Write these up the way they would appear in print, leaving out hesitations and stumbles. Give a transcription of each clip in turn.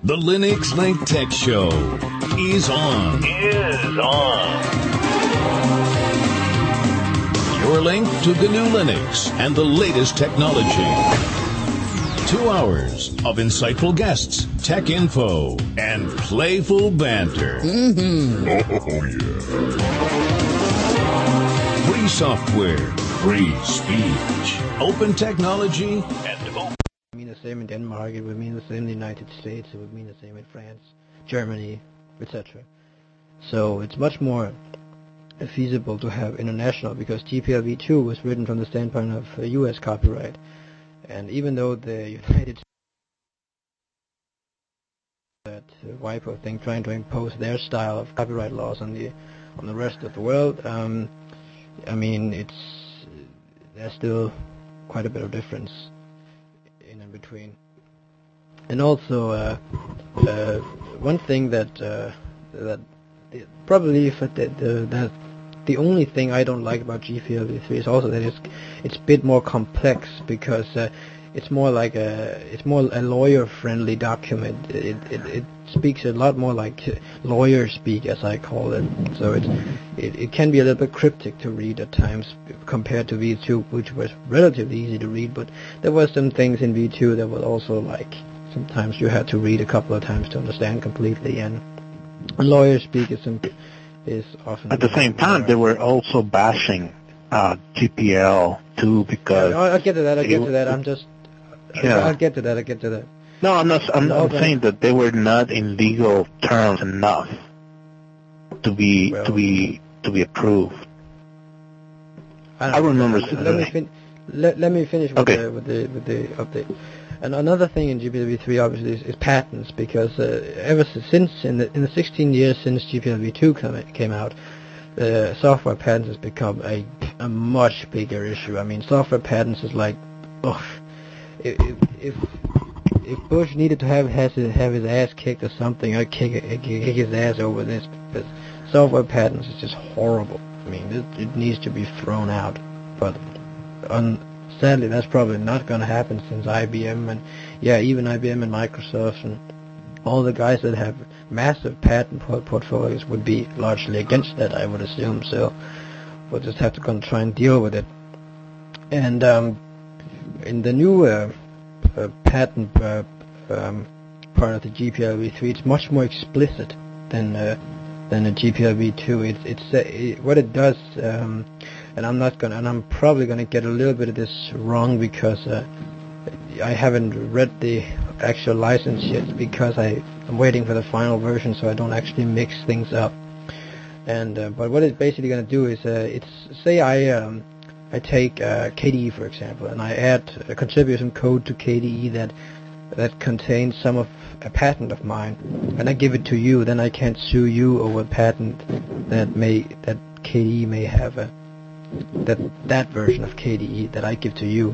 The Linux Link Tech Show is on. Your link to the new Linux and the latest technology. 2 hours of insightful guests, tech info, and playful banter. Mm-hmm. Oh, yeah. Free software, free speech, open technology, and open... It would mean the same in Denmark, it would mean the same in the United States, it would mean the same in France, Germany, etc. So it's much more feasible to have international, because GPL v2 was written from the standpoint of US copyright. And even though the United States, that WIPO thing, trying to impose their style of copyright laws on the rest of the world, I mean, there's still quite a bit of difference in between. And also, one thing that probably that the only thing I don't like about GPL-v3 is also that it's a bit more complex, because it's more a lawyer-friendly document. It speaks a lot more like lawyer speak, as I call it. So it can be a little bit cryptic to read at times compared to V2, which was relatively easy to read. But there were some things in V2 that were also like sometimes you had to read a couple of times to understand completely. And lawyer speak is often. At the same time, they were also bashing GPL too, because I'll get to that. I'm just. Yeah. I'll get to that. No, I'm not. I'm saying that they were not in legal terms enough to be approved. I remember. Let me finish with, okay. with the update. And another thing in GPL-v3 obviously is patents, because ever since in the 16 years since GPL-v2 came out, software patents has become a much bigger issue. I mean, software patents is like, if Bush needed to have his ass kicked or something, I'd kick his ass over this, because software patents is just horrible. I mean, it needs to be thrown out. But sadly, that's probably not going to happen, since IBM and even IBM and Microsoft and all the guys that have massive patent portfolios would be largely against that, I would assume. So we'll just have to try and deal with it. And in the new patent part of the GPL-v3, it's much more explicit than a GPL-v2. What it does, and I'm probably gonna get a little bit of this wrong, because I haven't read the actual license yet, because I'm waiting for the final version, so I don't actually mix things up. And but what it's basically gonna do is, say I take KDE, for example, and I contribute some code to KDE that contains some of a patent of mine, and I give it to you. Then I can't sue you over a patent that KDE may have, that version of KDE that I give to you.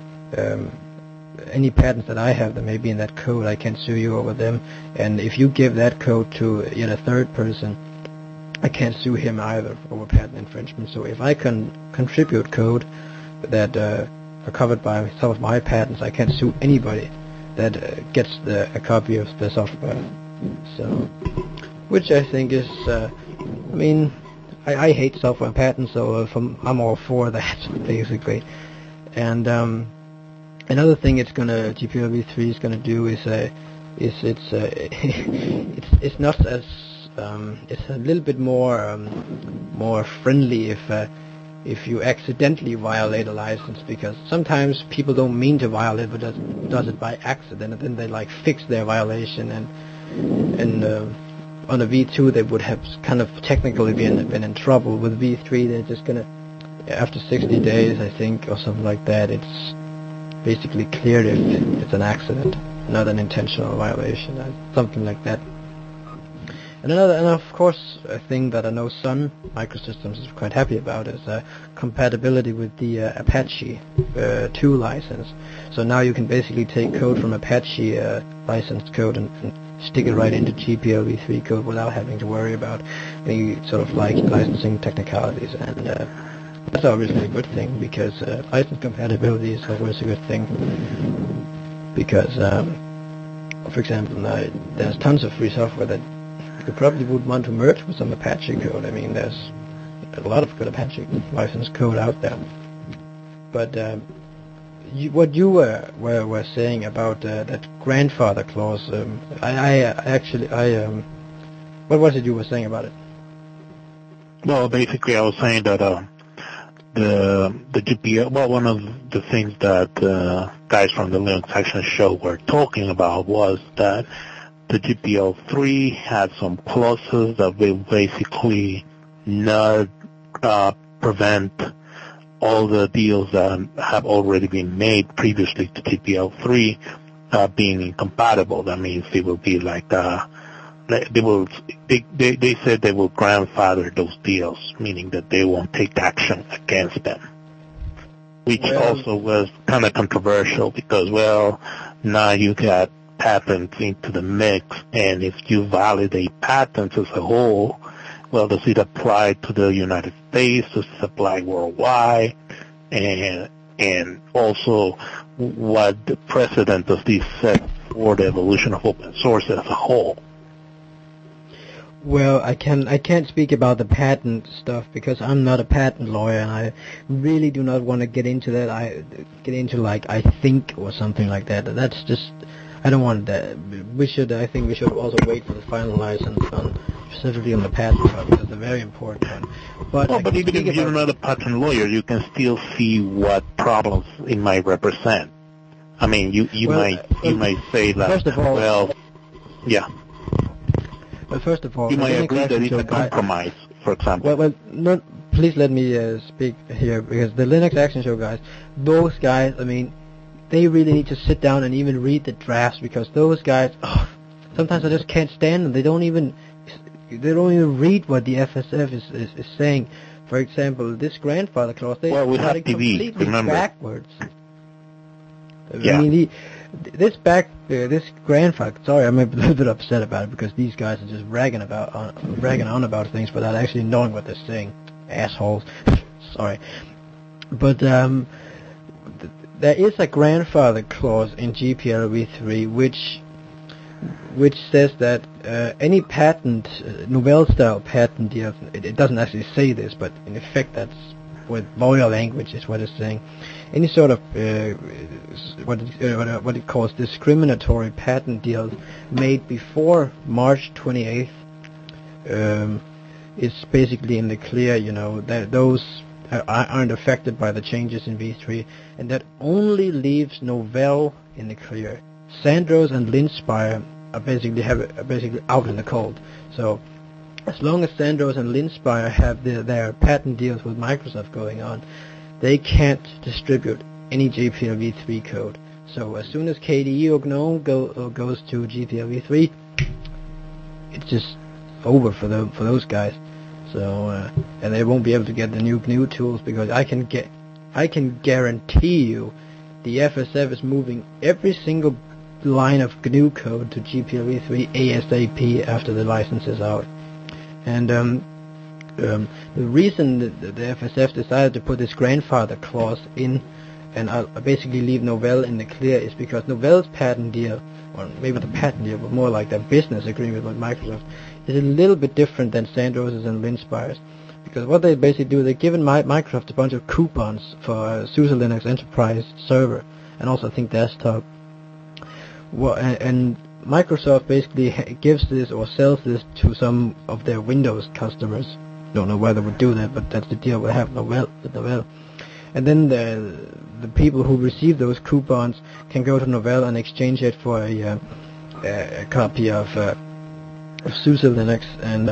Any patents that I have that may be in that code, I can't sue you over them. And if you give that code to yet a third person, I can't sue him either over patent infringement. So if I can contribute code that are covered by some of my patents, I can't sue anybody that gets a copy of the software. So, which I think is, I hate software patents, so I'm all for that, basically. And another thing GPL-v3 is gonna do is it's not as it's a little bit more friendly if you accidentally violate a license, because sometimes people don't mean to violate, but does it by accident, and then they fix their violation, and on a V2 they would have kind of technically been in trouble. With V3 they're just gonna, after 60 days I think, or something like that, it's basically cleared if it's an accident, not an intentional violation, something like that. And of course, a thing that I know Sun Microsystems is quite happy about is compatibility with the Apache 2 license. So now you can basically take code from Apache licensed code and stick it right into GPL-v3 code without having to worry about any sort of licensing technicalities. And that's obviously a good thing, because license compatibility is always a good thing, because For example, there's tons of free software that you probably would want to merge with some Apache code. I mean, there's a lot of good Apache license code out there. But what you were saying about that grandfather clause, what was it you were saying about it? Well, basically, I was saying that the GPL. Well, one of the things that guys from the Linux Action Show were talking about was that the GPL3 had some clauses that will basically not prevent all the deals that have already been made previously to GPL3 being incompatible. That means it will be like they said they will grandfather those deals, meaning that they won't take action against them, which also was kind of controversial because, well, now you got patents into the mix, and if you validate patents as a whole, well, does it apply to the United States? Does it apply worldwide? And also, what the precedent does this set for the evolution of open source as a whole? Well, I can't speak about the patent stuff because I'm not a patent lawyer, and I really do not want to get into that. I think or something like that. That's just, I don't want that. I think we should also wait for the final license specifically on the patent part, because it's a very important one. But even if you're not a patent lawyer, you can still see what problems it might represent. I mean, you might say that. First of all, yeah. Well, first of all, you might agree that it's a compromise, for example. Well, please let me speak here, because the Linux Action Show guys, those guys, I mean, they really need to sit down and even read the drafts, because those guys, sometimes I just can't stand them. They don't even read what the FSF is saying. For example, this grandfather clause, they we have completely backwards. Yeah. I mean, this grandfather. Sorry, I'm a little bit upset about it because these guys are just ragging on about things without actually knowing what they're saying. Assholes. Sorry, but there is a grandfather clause in GPLv3 which says that any patent, Novell-style patent deals. It doesn't actually say this, but in effect, that's what lawyer language is what it's saying. Any sort of what it calls discriminatory patent deals made before March 28th is basically in the clear. You know, that those aren't affected by the changes in v3, and that only leaves Novell in the clear. Sandros and Linspire are basically out in the cold. So as long as Sandros and Linspire have their patent deals with Microsoft going on, they can't distribute any GPLv3 code. So as soon as KDE or GNOME goes to GPLv3, it's just over for those guys. So and they won't be able to get the new GNU tools, because I can guarantee you the FSF is moving every single line of GNU code to GPLv3 ASAP after the license is out. And the reason that the FSF decided to put this grandfather clause in and basically leave Novell in the clear is because Novell's patent deal, or maybe the patent deal, but more like their business agreement with Microsoft, is a little bit different than Sandros' and Linspire's. Because what they basically do, they're giving Microsoft a bunch of coupons for SUSE Linux Enterprise Server, and also I think desktop. And Microsoft basically gives this or sells this to some of their Windows customers. Don't know why they would do that, but that's the deal we have with Novell. And then the people who receive those coupons can go to Novell and exchange it for a copy of SUSE Linux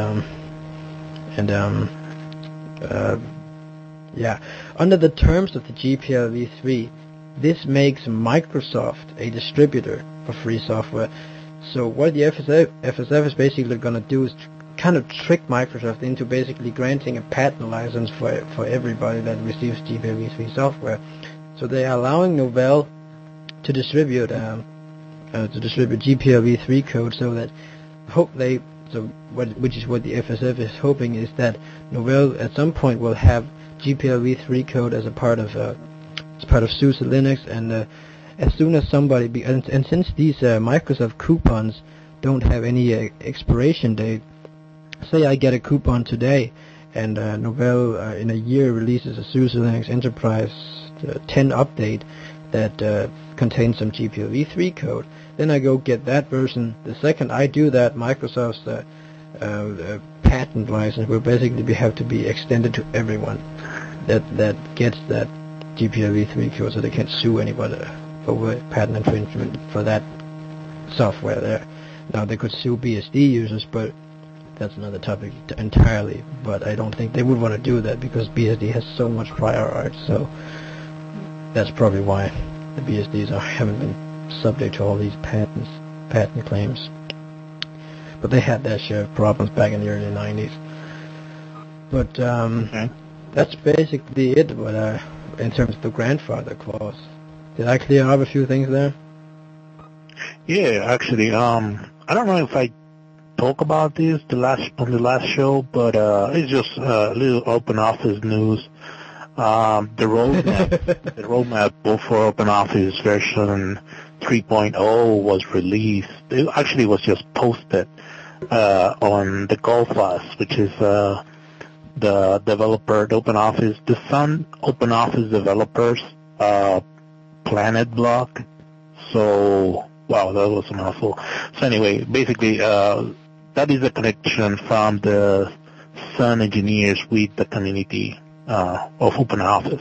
under the terms of the GPLv3, this makes Microsoft a distributor for free software. So what the FSF is basically going to do is kind of trick Microsoft into basically granting a patent license for everybody that receives GPLv3 software. So they are allowing Novell to distribute GPLv3 code, so that which is what the FSF is hoping, is that Novell at some point will have GPLv3 code as a part of SUSE Linux, as soon as somebody, and since these Microsoft coupons don't have any expiration date, say I get a coupon today, and Novell in a year releases a SUSE Linux Enterprise 10 update that contains some GPLv3 code, then I go get that version. The second I do that, Microsoft's patent license will basically have to be extended to everyone that gets that GPLv3 code, so they can't sue anybody over patent infringement for that software there. Now they could sue BSD users, but that's another topic entirely. But I don't think they would want to do that because BSD has so much prior art. So that's probably why the BSDs haven't been subject to all these patent claims. But they had their share of problems back in the early 90s. But that's basically it. But in terms of the grandfather clause, did I clear up a few things there? Yeah, actually, I don't know if I talk about this on the last show, but it's just a little OpenOffice news. The roadmap both for OpenOffice version 3.0 was released. It actually was just posted on the GoFus, which is the developer, the OpenOffice, the Sun OpenOffice developers Planet blog. So, wow, that was a mouthful. So anyway, basically, that is a connection from the Sun engineers with the community of OpenOffice,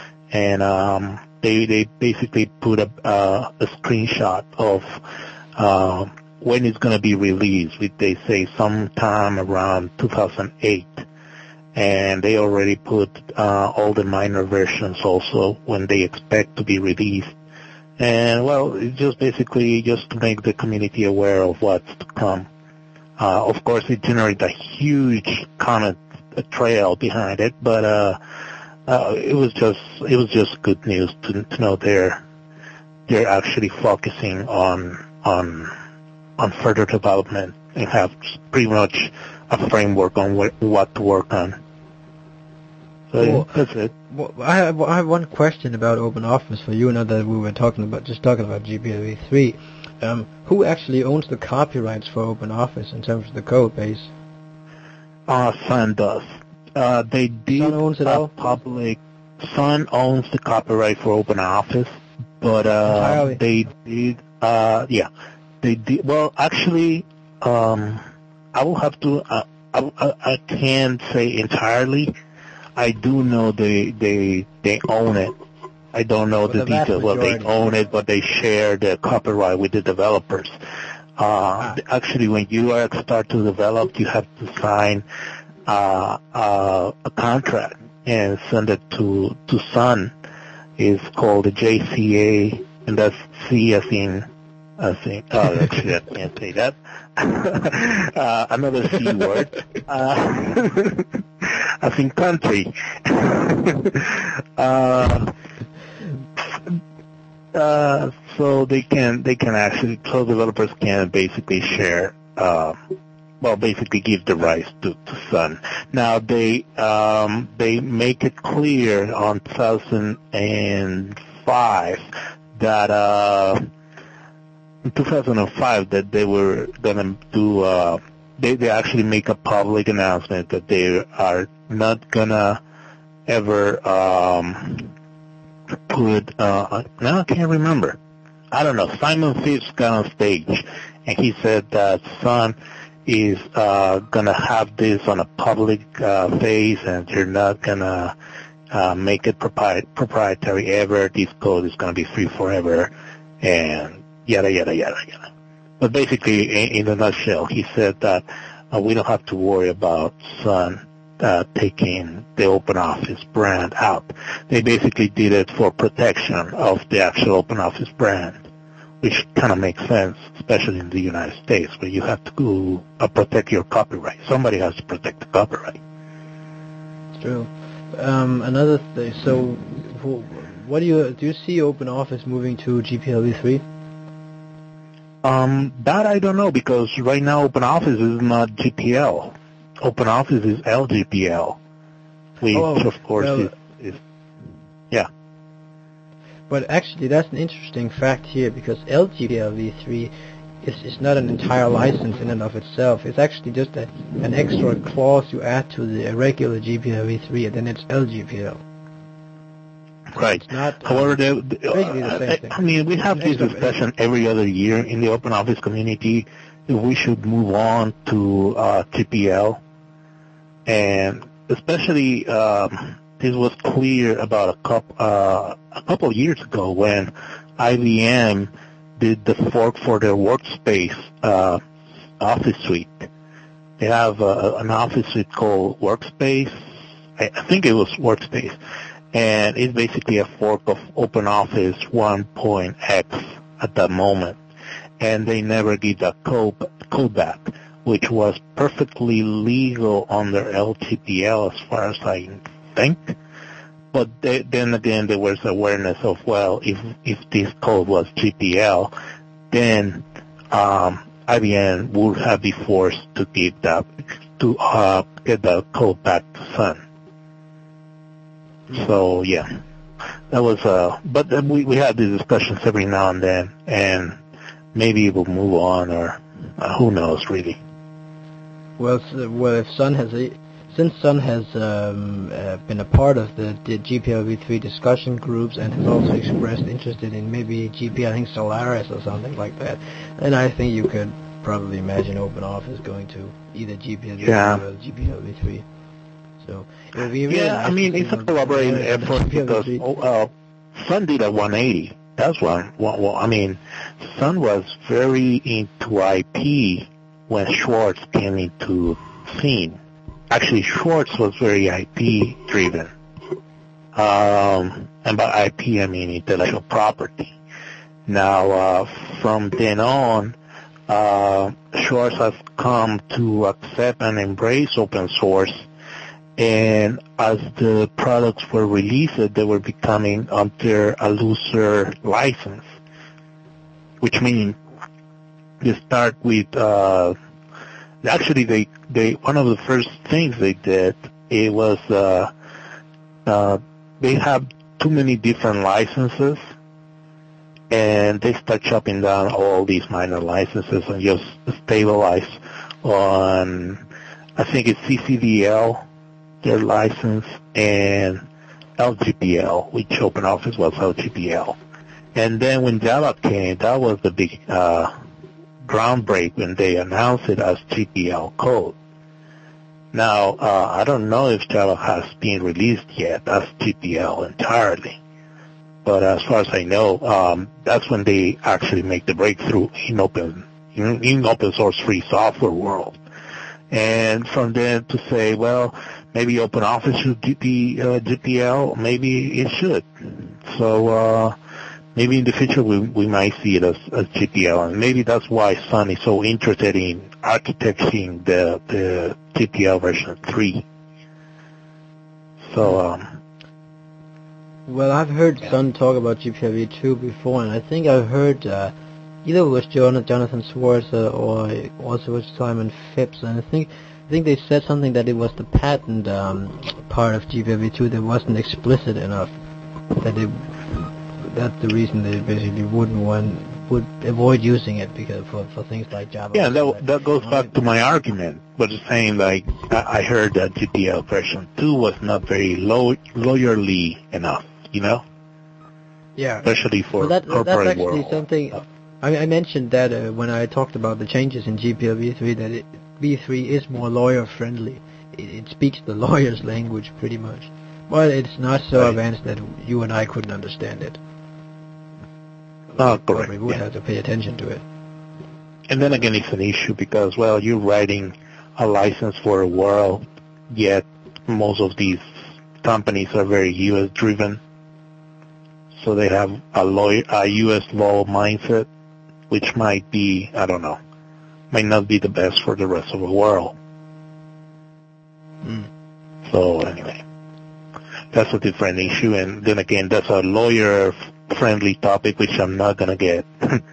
and they basically put a screenshot of when it's going to be released, which they say sometime around 2008, and they already put all the minor versions also when they expect to be released. And well, it's just basically just to make the community aware of what's to come. Of course, it generated a huge comment trail behind it, but it was just good news to know they're actually focusing on further development and have pretty much a framework on what to work on. So yeah, that's it. Well, I have one question about OpenOffice for you. Now that we were talking about GPLv3, who actually owns the copyrights for OpenOffice in terms of the code base? Sun does. They did Sun owns it all? public. Sun owns the copyright for OpenOffice, but they did. Yeah, they did. Well, actually, I will have to. I can't say entirely. I do know they own it. I don't know the details. Well, they own it, but they share the copyright with the developers. Actually, when you start to develop, you have to sign a contract and send it to Sun. It's called the JCA, and that's C as in. Actually, I can't say that. Another C word. As in country. So they can actually, so developers can basically share, basically give the rights to Sun. Now they make it clear on 2005 that in 2005 that they were gonna do. They actually make a public announcement that they are not gonna ever put. Now I can't remember. I don't know. Simon Phipps got on stage and he said that Sun is gonna have this on a public phase, and they're not gonna make it proprietary ever. This code is gonna be free forever, and yada yada yada yada. But basically, in a nutshell, he said that we don't have to worry about Sun taking the OpenOffice brand out. They basically did it for protection of the actual OpenOffice brand, which kind of makes sense, especially in the United States, where you have to go protect your copyright. Somebody has to protect the copyright. It's true. Another thing. So, what do you see OpenOffice moving to GPLv3? That I don't know, because right now OpenOffice is not GPL. OpenOffice is LGPL, which of course is yeah. But actually, that's an interesting fact here, because LGPL v3 is not an entire license in and of itself. It's actually just an extra clause you add to the regular GPL v3, and then it's LGPL. Right. It's not, however, basically the same thing. I mean, we have this discussion every other year in the open office community if we should move on to GPL, and especially this was clear about a couple of years ago when IBM did the fork for their Workspace Office Suite. They have an Office Suite called Workspace. I think it was Workspace. And it's basically a fork of OpenOffice 1.x at that moment. And they never give that code back, which was perfectly legal under LGPL as far as I think. But then again, there was awareness of, well, if this code was GPL, then IBM would have been forced to give that, to get the code back to Sun. So yeah, that was but we had these discussions every now and then, and maybe we'll move on, or who knows really. Well, if since Sun has been a part of the GPL v3 discussion groups and has also expressed interest in maybe GPL, I think Solaris or something like that, then I think you could probably imagine OpenOffice going to either GPL v3 or GPL v3. So it would be really I mean, it's a collaborating effort because Sun did a 180. That's one. Well, I mean, Sun was very into IP when Schwartz came into scene. Actually, Schwartz was very IP driven. And by IP, I mean intellectual property. Now, from then on, Schwartz has come to accept and embrace open source. And as the products were released, they were becoming under a looser license, which means they start with, actually they one of the first things they did, it was, they have too many different licenses, and they start chopping down all these minor licenses and just stabilize on, I think it's CCDL, their license, and LGPL, which OpenOffice was LGPL. And then when Java came, that was the big groundbreak when they announced it as GPL code. Now, I don't know if Java has been released yet as GPL entirely, but as far as I know, that's when they actually make the breakthrough in open source free software world. And from there to say, well, maybe OpenOffice should be GPL, maybe it should. So maybe in the future we might see it as GPL, and maybe that's why Sun is so interested in architecting the GPL version 3. So well, I've heard Sun talk about GPL v2 before, and I think I've heard either it was Jonathan Schwartz or also was Simon Phipps, and I think they said something that it was the patent part of GPL v2 that wasn't explicit enough, that's the reason they basically would avoid using it because for things like Java. Yeah, that goes back to my argument, but it's saying like I heard that GPL version 2 was not very lawyerly enough, you know? Yeah. Especially for that's corporate actually world. Something. I mentioned that when I talked about the changes in GPL v3, that v3 is more lawyer-friendly. It speaks the lawyer's language pretty much. But it's not so advanced that you and I couldn't understand it. Correct. We would have to pay attention to it. And then again, it's an issue because, well, you're writing a license for a world, yet most of these companies are very U.S.-driven. So they have a U.S. law mindset, which might be, I don't know, might not be the best for the rest of the world. So anyway, that's a different issue. And then again, that's a lawyer-friendly topic, which I'm not going to get.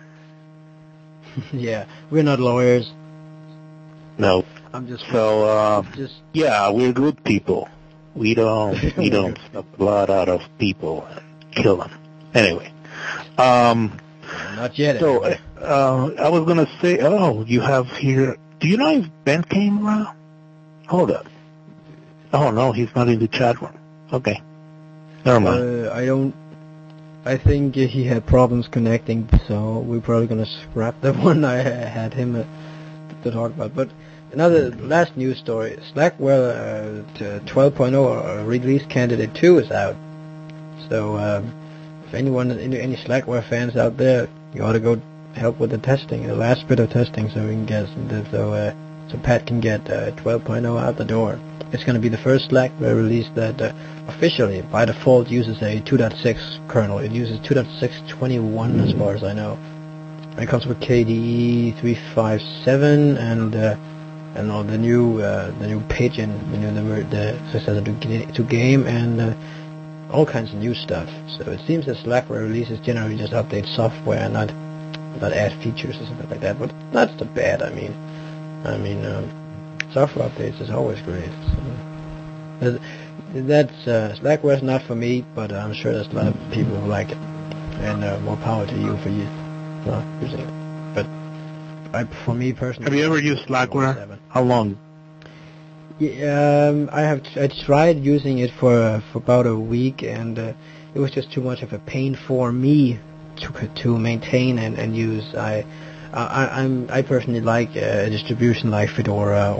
Yeah, we're not lawyers. No. I'm just... So, yeah, we're good people. We don't suck blood out of people and kill them. Anyway. Not yet. So, anyway. I was going to say, you have here, do you know if Ben came around? Hold up. Oh, no, he's not in the chat room. Okay. Never mind. I think he had problems connecting, so we're probably going to scrap the one I had him to talk about. But another last news story, Slackware 12.0 release candidate 2 is out. So if any Slackware fans out there, you ought to go help with the testing, the last bit of testing, so we can get so Pat can get 12.0 out the door. It's going to be the first Slackware release that officially, by default, uses a 2.6 kernel. It uses 2.621 as far as I know. It comes with KDE 357 and all the new Pidgin, the successor to Game, and all kinds of new stuff. So it seems that Slackware releases generally just update software, not add features or something like that. But that's not bad. I mean, software updates is always great. So that's Slackware's not for me, but I'm sure there's a lot of people who like it, and more power to you for using it. But for me personally, have you ever used Slackware? How long? Yeah, I tried using it for about a week, and it was just too much of a pain for me to maintain and use. I personally like a distribution like Fedora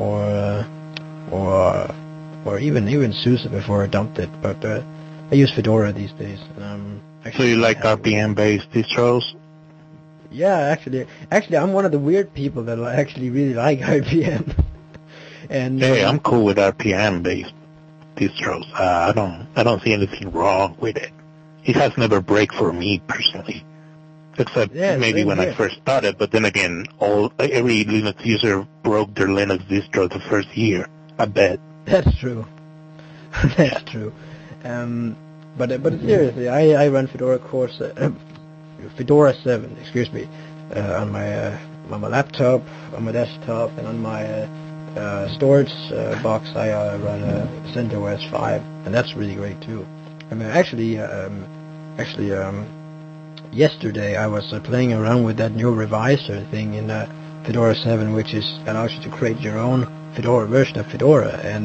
or even SUSE before I dumped it, but I use Fedora these days. So you like RPM-based distros? Yeah, actually, I'm one of the weird people that actually really like RPM. And hey, I'm cool with RPM-based distros. I don't see anything wrong with it. It has never break for me personally, except maybe when I first started. But then again, every Linux user broke their Linux distro the first year. I bet. That's true. That's true. But seriously, I run Fedora Fedora 7, excuse me, on my laptop, on my desktop, and on my storage box. I run CentOS 5, and that's really great too. I mean, actually, yesterday I was playing around with that new reviser thing in Fedora 7, which allows you to create your own Fedora version of Fedora, and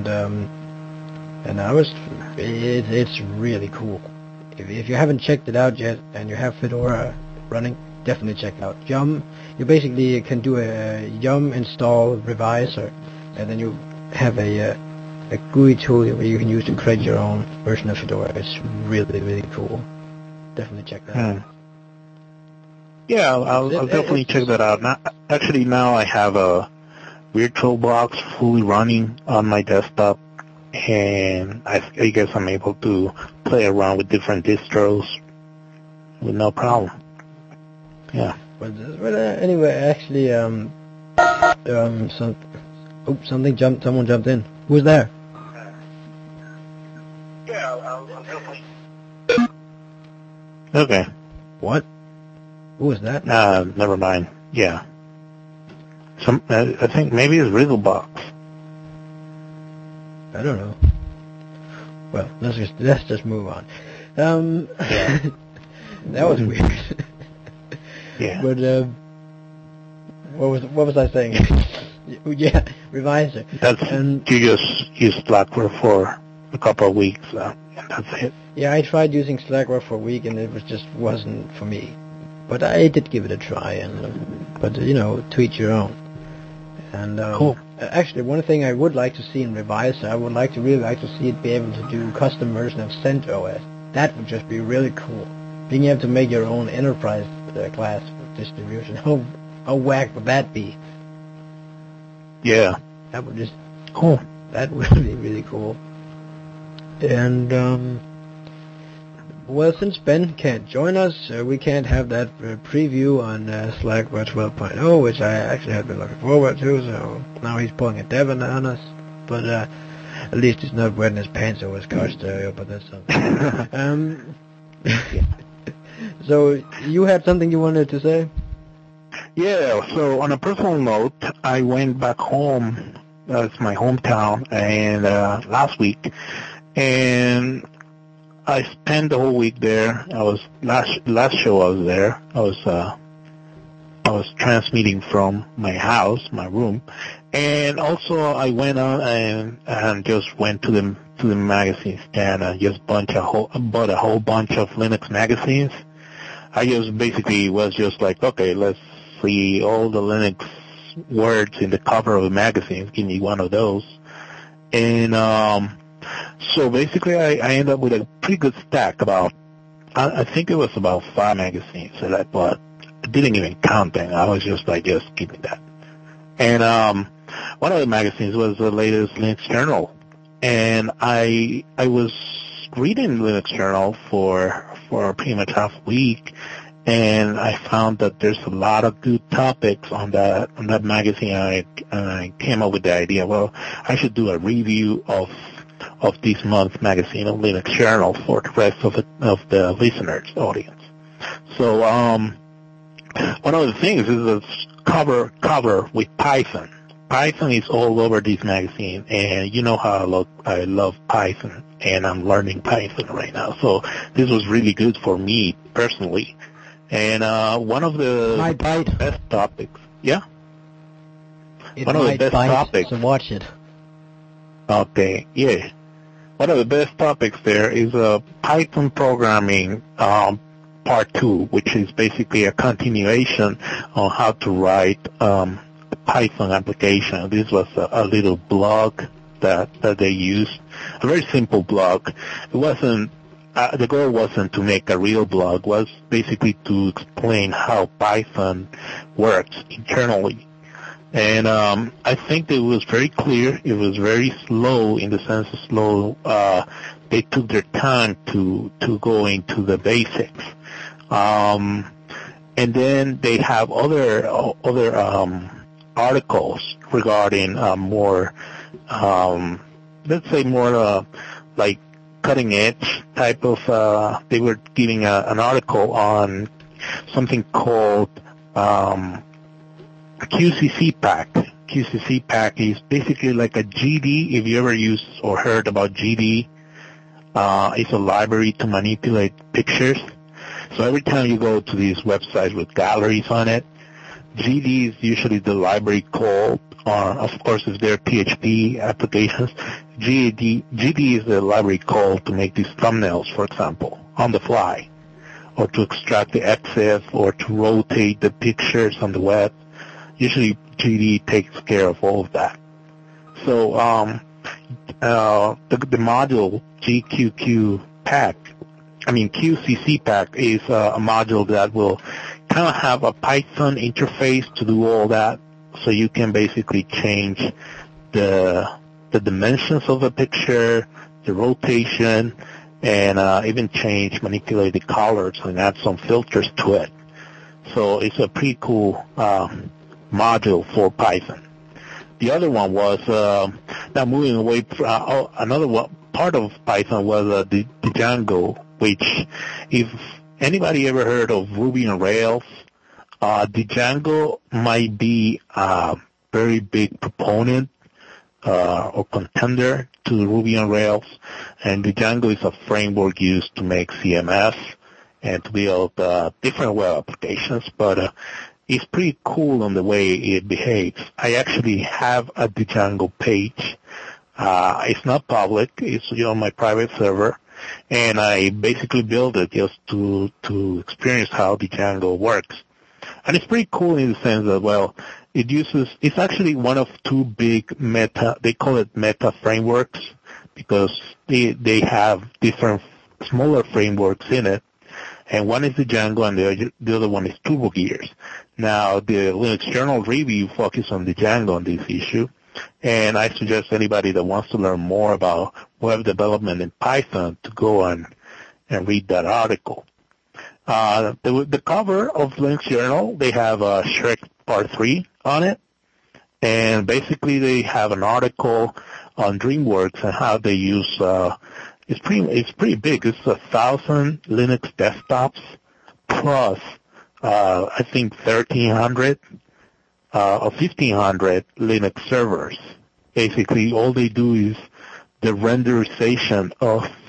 it's really cool. If you haven't checked it out yet and you have Fedora running, definitely check it out. Yum, you basically can do a Yum install reviser, and then you have a GUI tool where you can use to create your own version of Fedora. It's really, really cool. Definitely check that out. Yeah, I'll definitely check that out. Now I have a VirtualBox fully running on my desktop, and I guess I'm able to play around with different distros with no problem. Yeah. But anyway, actually, someone jumped in. Who's there? Yeah, I'll definitely. Okay. What? Who was that? Never mind. Yeah. I think maybe it's Riddlebox. I don't know. Well, let's just move on. Yeah. That was weird. Yeah. But what was I saying? Yeah, reviser. You just used Slackware for a couple of weeks, and that's it. Yeah, I tried using Slackware for a week, and it wasn't for me. But I did give it a try, but to each your own. And cool. Actually, one thing I would like to see in Reviser, I would really like to see it be able to do custom version of CentOS. That would just be really cool. Being able to make your own enterprise class distribution. How whack would that be? Yeah. That would just cool. That would be really cool. And well, since Ben can't join us, we can't have that preview on Slackware 12.0, which I actually had been looking forward to, so now he's pulling a Devon on us. But at least he's not wearing his pants over his car stereo, but that's something. So, you had something you wanted to say? Yeah, so on a personal note, I went back home, it's my hometown, and last week, and I spent the whole week there. I was last show I was there. I was transmitting from my house, my room, and also I went on and just went to the magazine stand and just bought a whole bunch of Linux magazines. I just basically was just like, okay, let's see all the Linux words in the cover of the magazine. Give me one of those. And so basically I ended up with a pretty good stack I think it was about 5 magazines that I bought. I didn't even count them. I was just like, just give me that. And one of the magazines was the latest Linux Journal. And I was reading Linux Journal for pretty much half a week, and I found that there's a lot of good topics on that magazine. And I came up with the idea, well, I should do a review of this month's magazine of Linux Journal for the rest of the listeners' audience. So one of the things is a cover with Python. Python is all over this magazine, and you know how I love Python, and I'm learning Python right now. So this was really good for me personally. And one of the best topics, yeah? One of the best topics. So watch it. Okay, yeah. One of the best topics there is Python programming part 2, which is basically a continuation on how to write Python application. This was a little blog that they used, a very simple blog. It wasn't the goal wasn't to make a real blog. It was basically to explain how Python works internally. And I think it was very clear. It was very slow in the sense of slow. They took their time to go into the basics. And then they have other articles regarding more, let's say more like cutting edge type of. They were giving an article on something called QCC Pack. QCC Pack is basically like a GD. If you ever used or heard about GD, it's a library to manipulate pictures. So every time you go to these websites with galleries on it, GD is usually the library called, or of course if they're PHP applications, GD is the library called to make these thumbnails, for example, on the fly, or to extract the excess, or to rotate the pictures on the web. Usually GD takes care of all of that. So the module QCC Pack is a module that will kind of have a Python interface to do all that, so you can basically change the dimensions of a picture, the rotation, and even manipulate the colors and add some filters to it. So it's a pretty cool module for Python. The other one was now moving away from another one, part of Python was the Django, which if anybody ever heard of Ruby on Rails, Django might be a very big proponent or contender to Ruby on Rails, and Django is a framework used to make CMS and to build different web applications, but it's pretty cool on the way it behaves. I actually have a Django page. It's not public. It's on my private server, and I basically build it just to experience how Django works. And it's pretty cool in the sense that, well, it's actually one of 2 big they call it meta frameworks, because they have different smaller frameworks in it. And one is Django, and the other one is TurboGears. Now, the Linux Journal review focuses on Django on this issue, and I suggest anybody that wants to learn more about web development in Python to go and read that article. The cover of Linux Journal, they have Shrek Part 3 on it, and basically they have an article on DreamWorks and how they use it's pretty big. It's 1,000 Linux desktops plus I think 1,300 or 1,500 Linux servers. Basically, all they do is the renderization of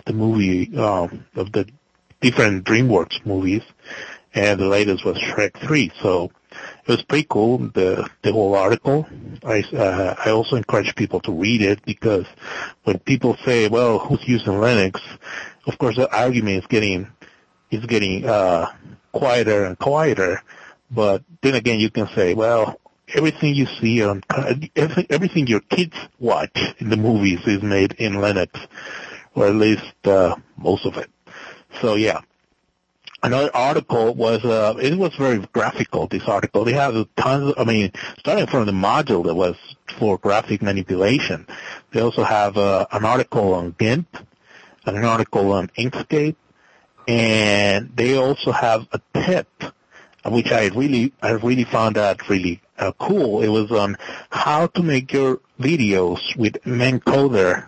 the movie, of the different DreamWorks movies, and the latest was Shrek 3. So it was pretty cool, the whole article. I also encourage people to read it, because when people say, well, who's using Linux, of course the argument is getting quieter and quieter. But then again, you can say, well, everything you see on everything your kids watch in the movies is made in Linux, or at least most of it. So yeah. Another article was, it was very graphical, this article. They have tons, starting from the module that was for graphic manipulation. They also have an article on GIMP, and an article on Inkscape, and they also have a tip, which I really found that really cool. It was on how to make your videos with Mencoder.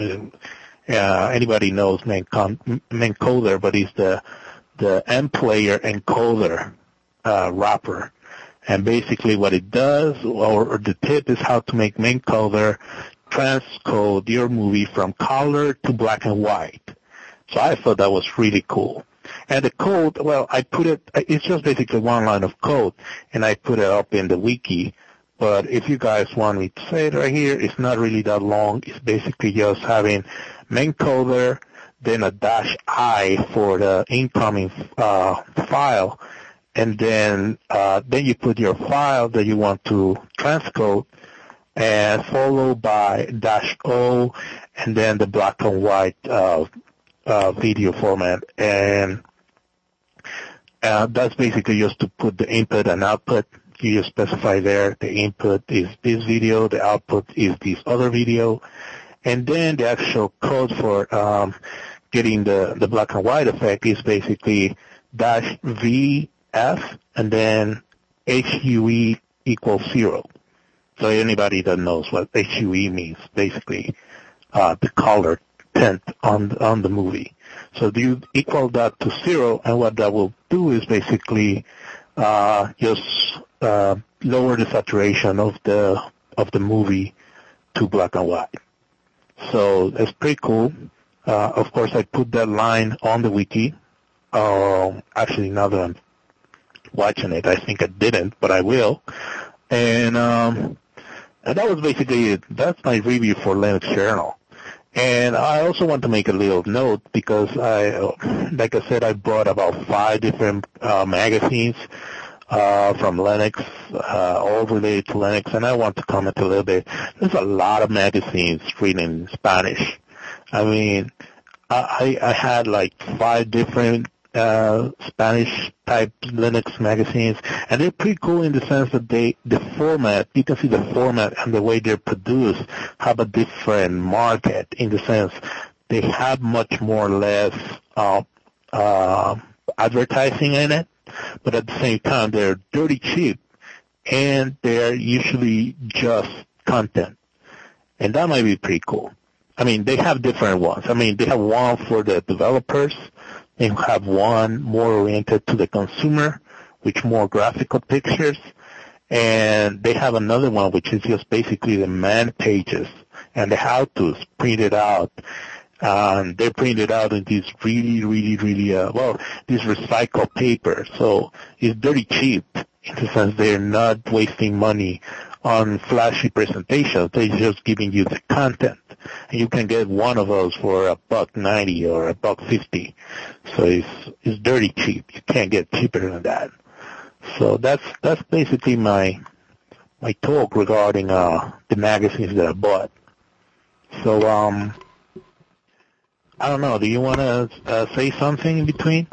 Anybody knows Mencoder, but it's the M-Player encoder wrapper. And basically what it does, or the tip, is how to make Mencoder transcode your movie from color to black and white. So I thought that was really cool. And the code, well, it's just basically one line of code, and I put it up in the wiki. But if you guys want me to say it right here, it's not really that long. It's basically just having Mencoder, then a -I for the incoming file, and then you put your file that you want to transcode, and followed by -O, and then the black and white video format. And that's basically just to put the input and output. You just specify there the input is this video, the output is this other video, and then the actual code for getting the black and white effect is basically -VF and then HUE equals 0. So anybody that knows what HUE means, basically the color tint on the movie. So you equal that to 0, and what that will do is basically just lower the saturation of the movie to black and white. So it's pretty cool. Of course, I put that line on the wiki. Actually, now that I'm watching it, I think I didn't, but I will. And that was basically it. That's my review for Linux Journal. And I also want to make a little note, because like I said, I brought about 5 different magazines from Linux, all related to Linux, and I want to comment a little bit. There's a lot of magazines written in Spanish. I mean, I had like 5 different Spanish-type Linux magazines, and they're pretty cool in the sense that the format, you can see the format and the way they're produced have a different market, in the sense they have much more or less advertising in it, but at the same time they're dirty cheap, and they're usually just content, and that might be pretty cool. I mean, they have different ones. I mean, they have one for the developers. They have one more oriented to the consumer, with more graphical pictures. And they have another one which is just basically the man pages and the how-tos printed out. They're printed out in these really, this recycled paper. So it's very cheap, in the sense they're not wasting money on flashy presentations. They're just giving you the content. And you can get one of those for $1.90 or $1.50. So it's dirty cheap. You can't get cheaper than that. So that's basically my talk regarding the magazines that I bought. So I don't know. Do you want to say something in between?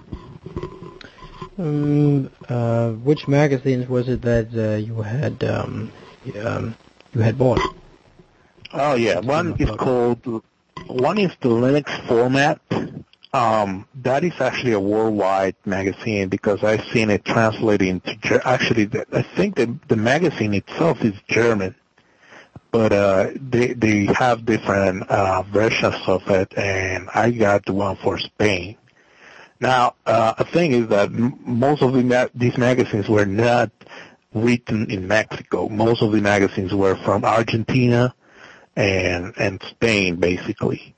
Which magazines was it that you had bought? Oh yeah, one is the Linux Format. That is actually a worldwide magazine, because I've seen it translated into. Actually, I think the magazine itself is German, but they have different versions of it, and I got the one for Spain. Now, the thing is that most of these magazines were not written in Mexico. Most of the magazines were from Argentina and Spain, basically.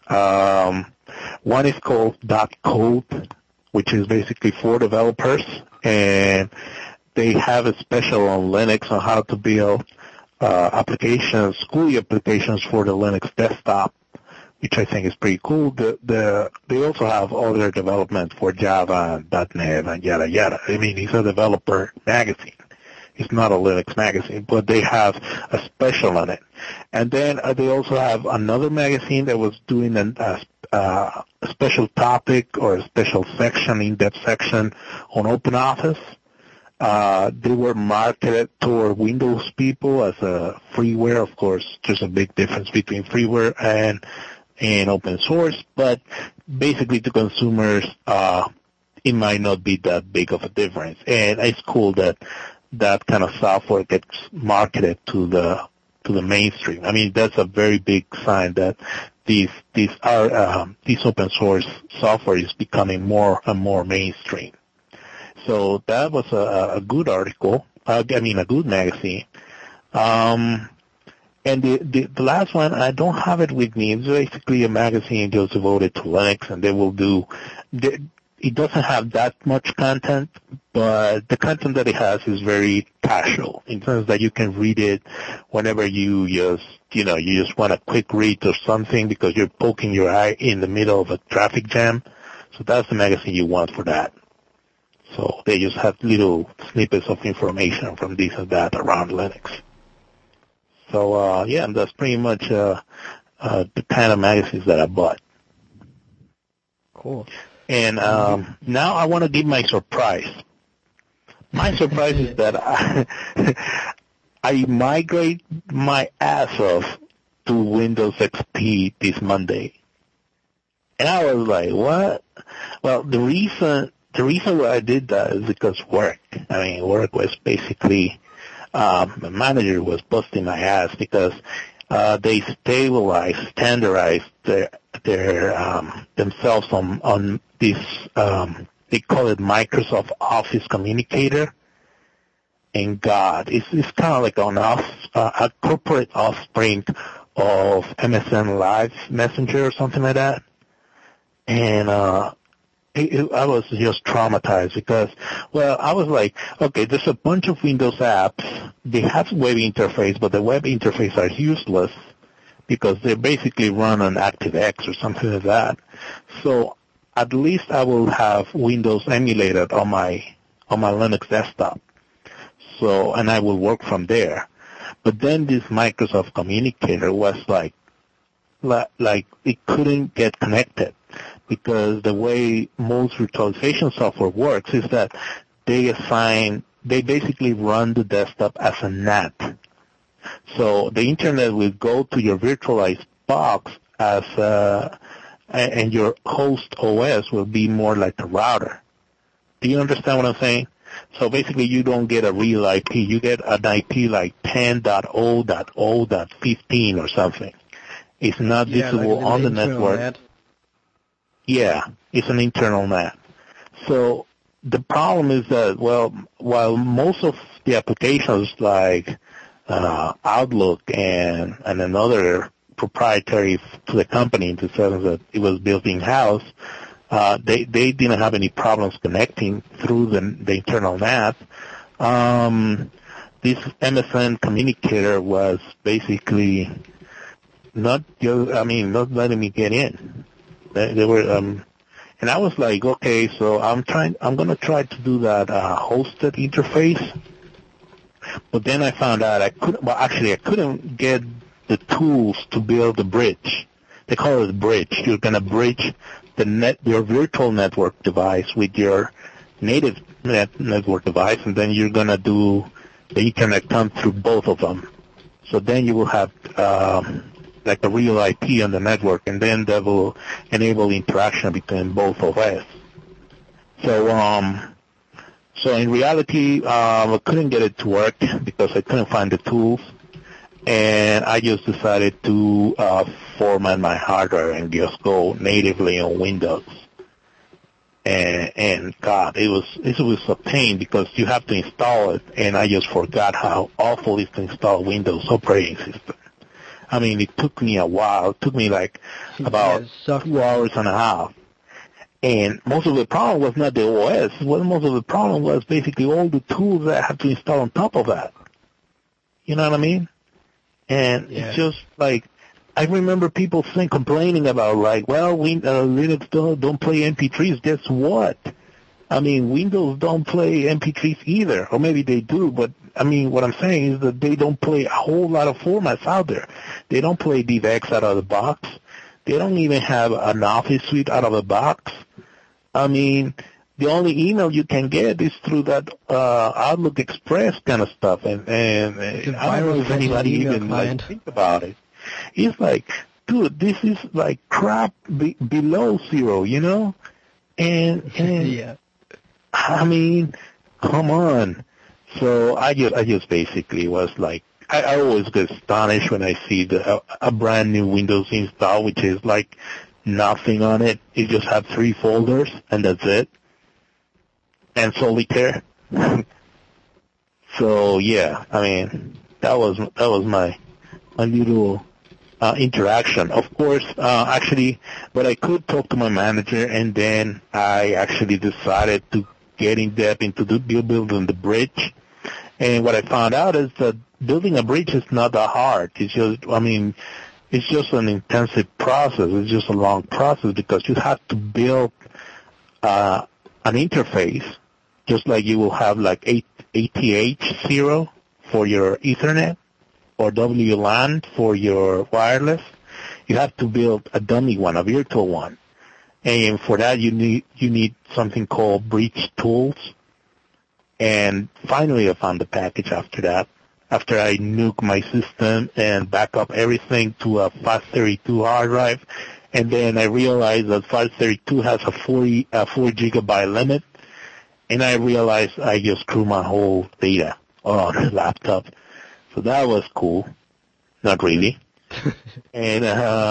One is called .code, which is basically for developers, and they have a special on Linux on how to build applications, GUI applications for the Linux desktop, which I think is pretty cool. They also have other development for Java and .NET and yada yada. I mean, it's a developer magazine. It's not a Linux magazine, but they have a special on it. And then they also have another magazine that was doing a special topic or a special section, in-depth section on OpenOffice. They were marketed toward Windows people as a freeware. Of course, there's a big difference between freeware and open source, but basically to consumers, it might not be that big of a difference. And it's cool that that kind of software gets marketed to the mainstream. I mean, that's a very big sign that these open source software is becoming more and more mainstream. So that was a good article. A good magazine. And the last one, I don't have it with me. It's basically a magazine just devoted to Linux, and they will do. It doesn't have that much content, but the content that it has is very casual in terms that you can read it whenever you just want a quick read or something because you're poking your eye in the middle of a traffic jam. So that's the magazine you want for that. So they just have little snippets of information from this and that around Linux. So that's pretty much the kind of magazines that I bought. Cool. And now I want to give my surprise. My surprise is that I migrate my ass off to Windows XP this Monday. And I was like, what? Well, the reason why I did that is because work. I mean, work was basically, my manager was busting my ass because they standardized themselves on this, they call it Microsoft Office Communicator. And God, it's kind of like a corporate offspring of MSN Live Messenger or something like that. And I was just traumatized because, well, I was like, okay, there's a bunch of Windows apps. They have web interface, but the web interface are useless because they basically run on ActiveX or something like that. So at least I will have Windows emulated on my Linux desktop. So, and I will work from there. But then this Microsoft Communicator was like it couldn't get connected because the way most virtualization software works is that they basically run the desktop as a NAT. So the internet will go to your virtualized box and your host OS will be more like a router. Do you understand what I'm saying? So basically you don't get a real IP. You get an IP like 10.0.0.15 or something. It's not visible like on the network. NAT. Yeah, it's an internal NAT. So the problem is that, well, while most of the applications like Outlook and another proprietary to the company in the sense that it was built in-house, they didn't have any problems connecting through the internal NAT. This MSN Communicator was basically not letting me get in. They were, and I was like, okay, so I'm going to try to do that hosted interface. But then I found out I couldn't get the tools to build the bridge. They call it a bridge. You're going to bridge your virtual network device with your native network device, and then you're going to do the Ethernet come through both of them. So then you will have like a real IP on the network, and then that will enable interaction between both OS. So in reality, I couldn't get it to work because I couldn't find the tools, and I just decided to format my hardware and just go natively on Windows. And God, it was a pain because you have to install it, and I just forgot how awful it is to install Windows operating system. I mean, it took me a while. It took me like about 2 hours and a half. And most of the problem was not the OS. Most of the problem was basically all the tools that I had to install on top of that. You know what I mean? And it's just like, I remember people complaining about like, well, Linux don't play MP3s. Guess what? I mean, Windows don't play MP3s either, or maybe they do, but I mean, what I'm saying is that they don't play a whole lot of formats out there. They don't play DivX out of the box. They don't even have an Office suite out of the box. I mean, the only email you can get is through that Outlook Express kind of stuff, and I don't know if anybody even like think about it. It's like, dude, this is like crap below zero, you know? And yeah. I mean, come on. So I just basically was like, I always get astonished when I see a brand new Windows install, which is like nothing on it. It just has 3 folders, and that's it. And Solitaire. So yeah, I mean, that was my little interaction. Of course, actually, but I could talk to my manager, and then I actually decided to get in depth into building the bridge. And what I found out is that building a bridge is not that hard. It's just, I mean, it's just an intensive process. It's just a long process because you have to build an interface, just like you will have like ATH0 for your Ethernet or WLAN for your wireless. You have to build a dummy one, a virtual one. And for that, you need something called Bridge Tools. And finally, I found the package after that. After I nuke my system and back up everything to a FAT32 hard drive, and then I realized that FAT32 has a 4 gigabyte limit, and I realized I just screwed my whole data on the laptop. So that was cool. Not really. And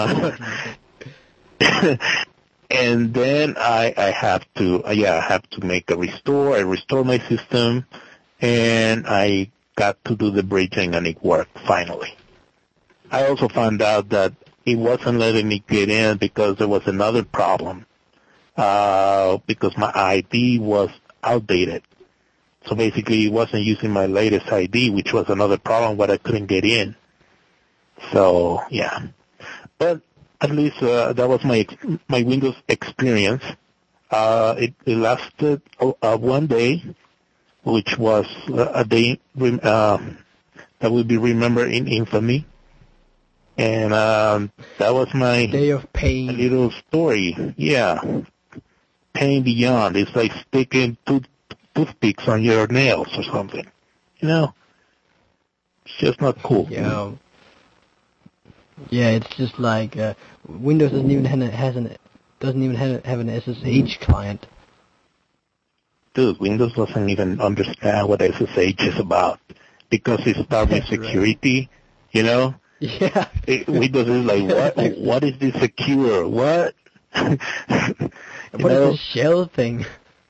and then I have to make a restore. I restore my system, and I got to do the bridging, and it worked finally. I also found out that it wasn't letting me get in because there was another problem, because my ID was outdated. So basically, it wasn't using my latest ID, which was another problem, but I couldn't get in. So yeah, but at least that was my Windows experience. It lasted 1 day, which was a day that will be remembered in infamy. And that was my day of pain. Little story. Yeah, pain beyond. It's like sticking toothpicks on your nails or something. You know, it's just not cool. Yeah. Yeah, it's just like Windows doesn't even have an SSH client. Dude, Windows doesn't even understand what SSH is about because it starts with security. Right. You know. Yeah. Windows is like, what is this secure? What? What is this shell thing?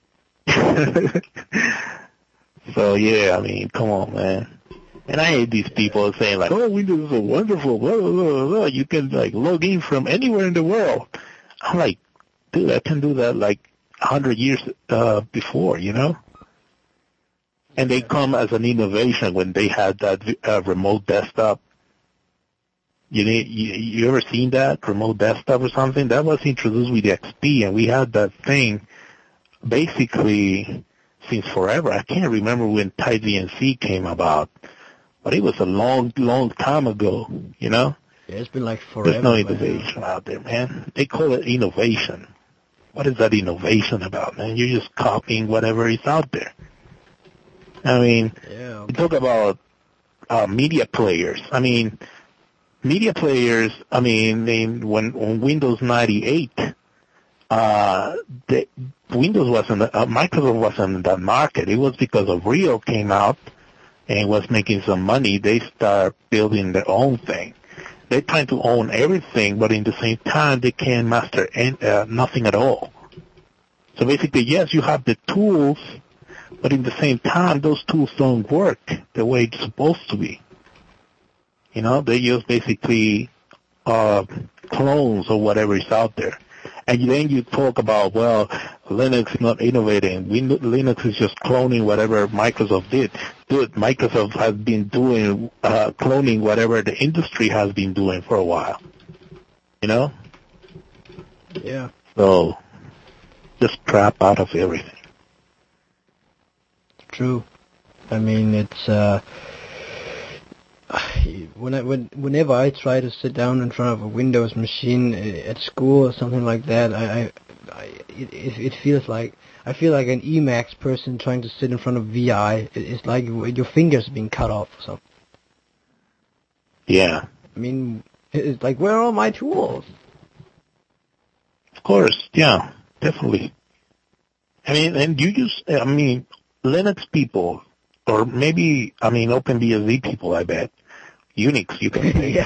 So yeah, I mean, come on, man. And I hate these people saying like, oh, Windows is so wonderful, blah, blah, blah, blah. You can like log in from anywhere in the world. I'm like, dude, I can do that like 100 years before, you know? And they come as an innovation when they had that remote desktop. You ever seen that remote desktop or something? That was introduced with the XP, and we had that thing basically since forever. I can't remember when TiDNC came about, but it was a long, long time ago, you know? Yeah, it's been like forever. There's no innovation out there, man. They call it innovation. What is that innovation about, man? You're just copying whatever is out there. I mean, we talk about media players. I mean, media players, I mean, when Windows 98, Windows wasn't, Microsoft wasn't in that market. It was because of Rio came out and was making some money. They start building their own thing. They're trying to own everything, but in the same time, they can't master nothing at all. So basically, yes, you have the tools, but in the same time, those tools don't work the way it's supposed to be. You know, they just basically clones or whatever is out there. And then you talk about, well, Linux is not innovating. Linux is just cloning whatever Microsoft did. Dude, Microsoft has been doing cloning whatever the industry has been doing for a while. You know? Yeah. So, just crap out of everything. True. I mean, it's whenever I try to sit down in front of a Windows machine at school or something like that, it feels like I feel like an Emacs person trying to sit in front of VI. It's like your fingers being cut off or something. Yeah. I mean, it's like, where are all my tools? Of course, yeah, definitely. I mean, and Linux people, or maybe, OpenBSD people, I bet, Unix, you can say,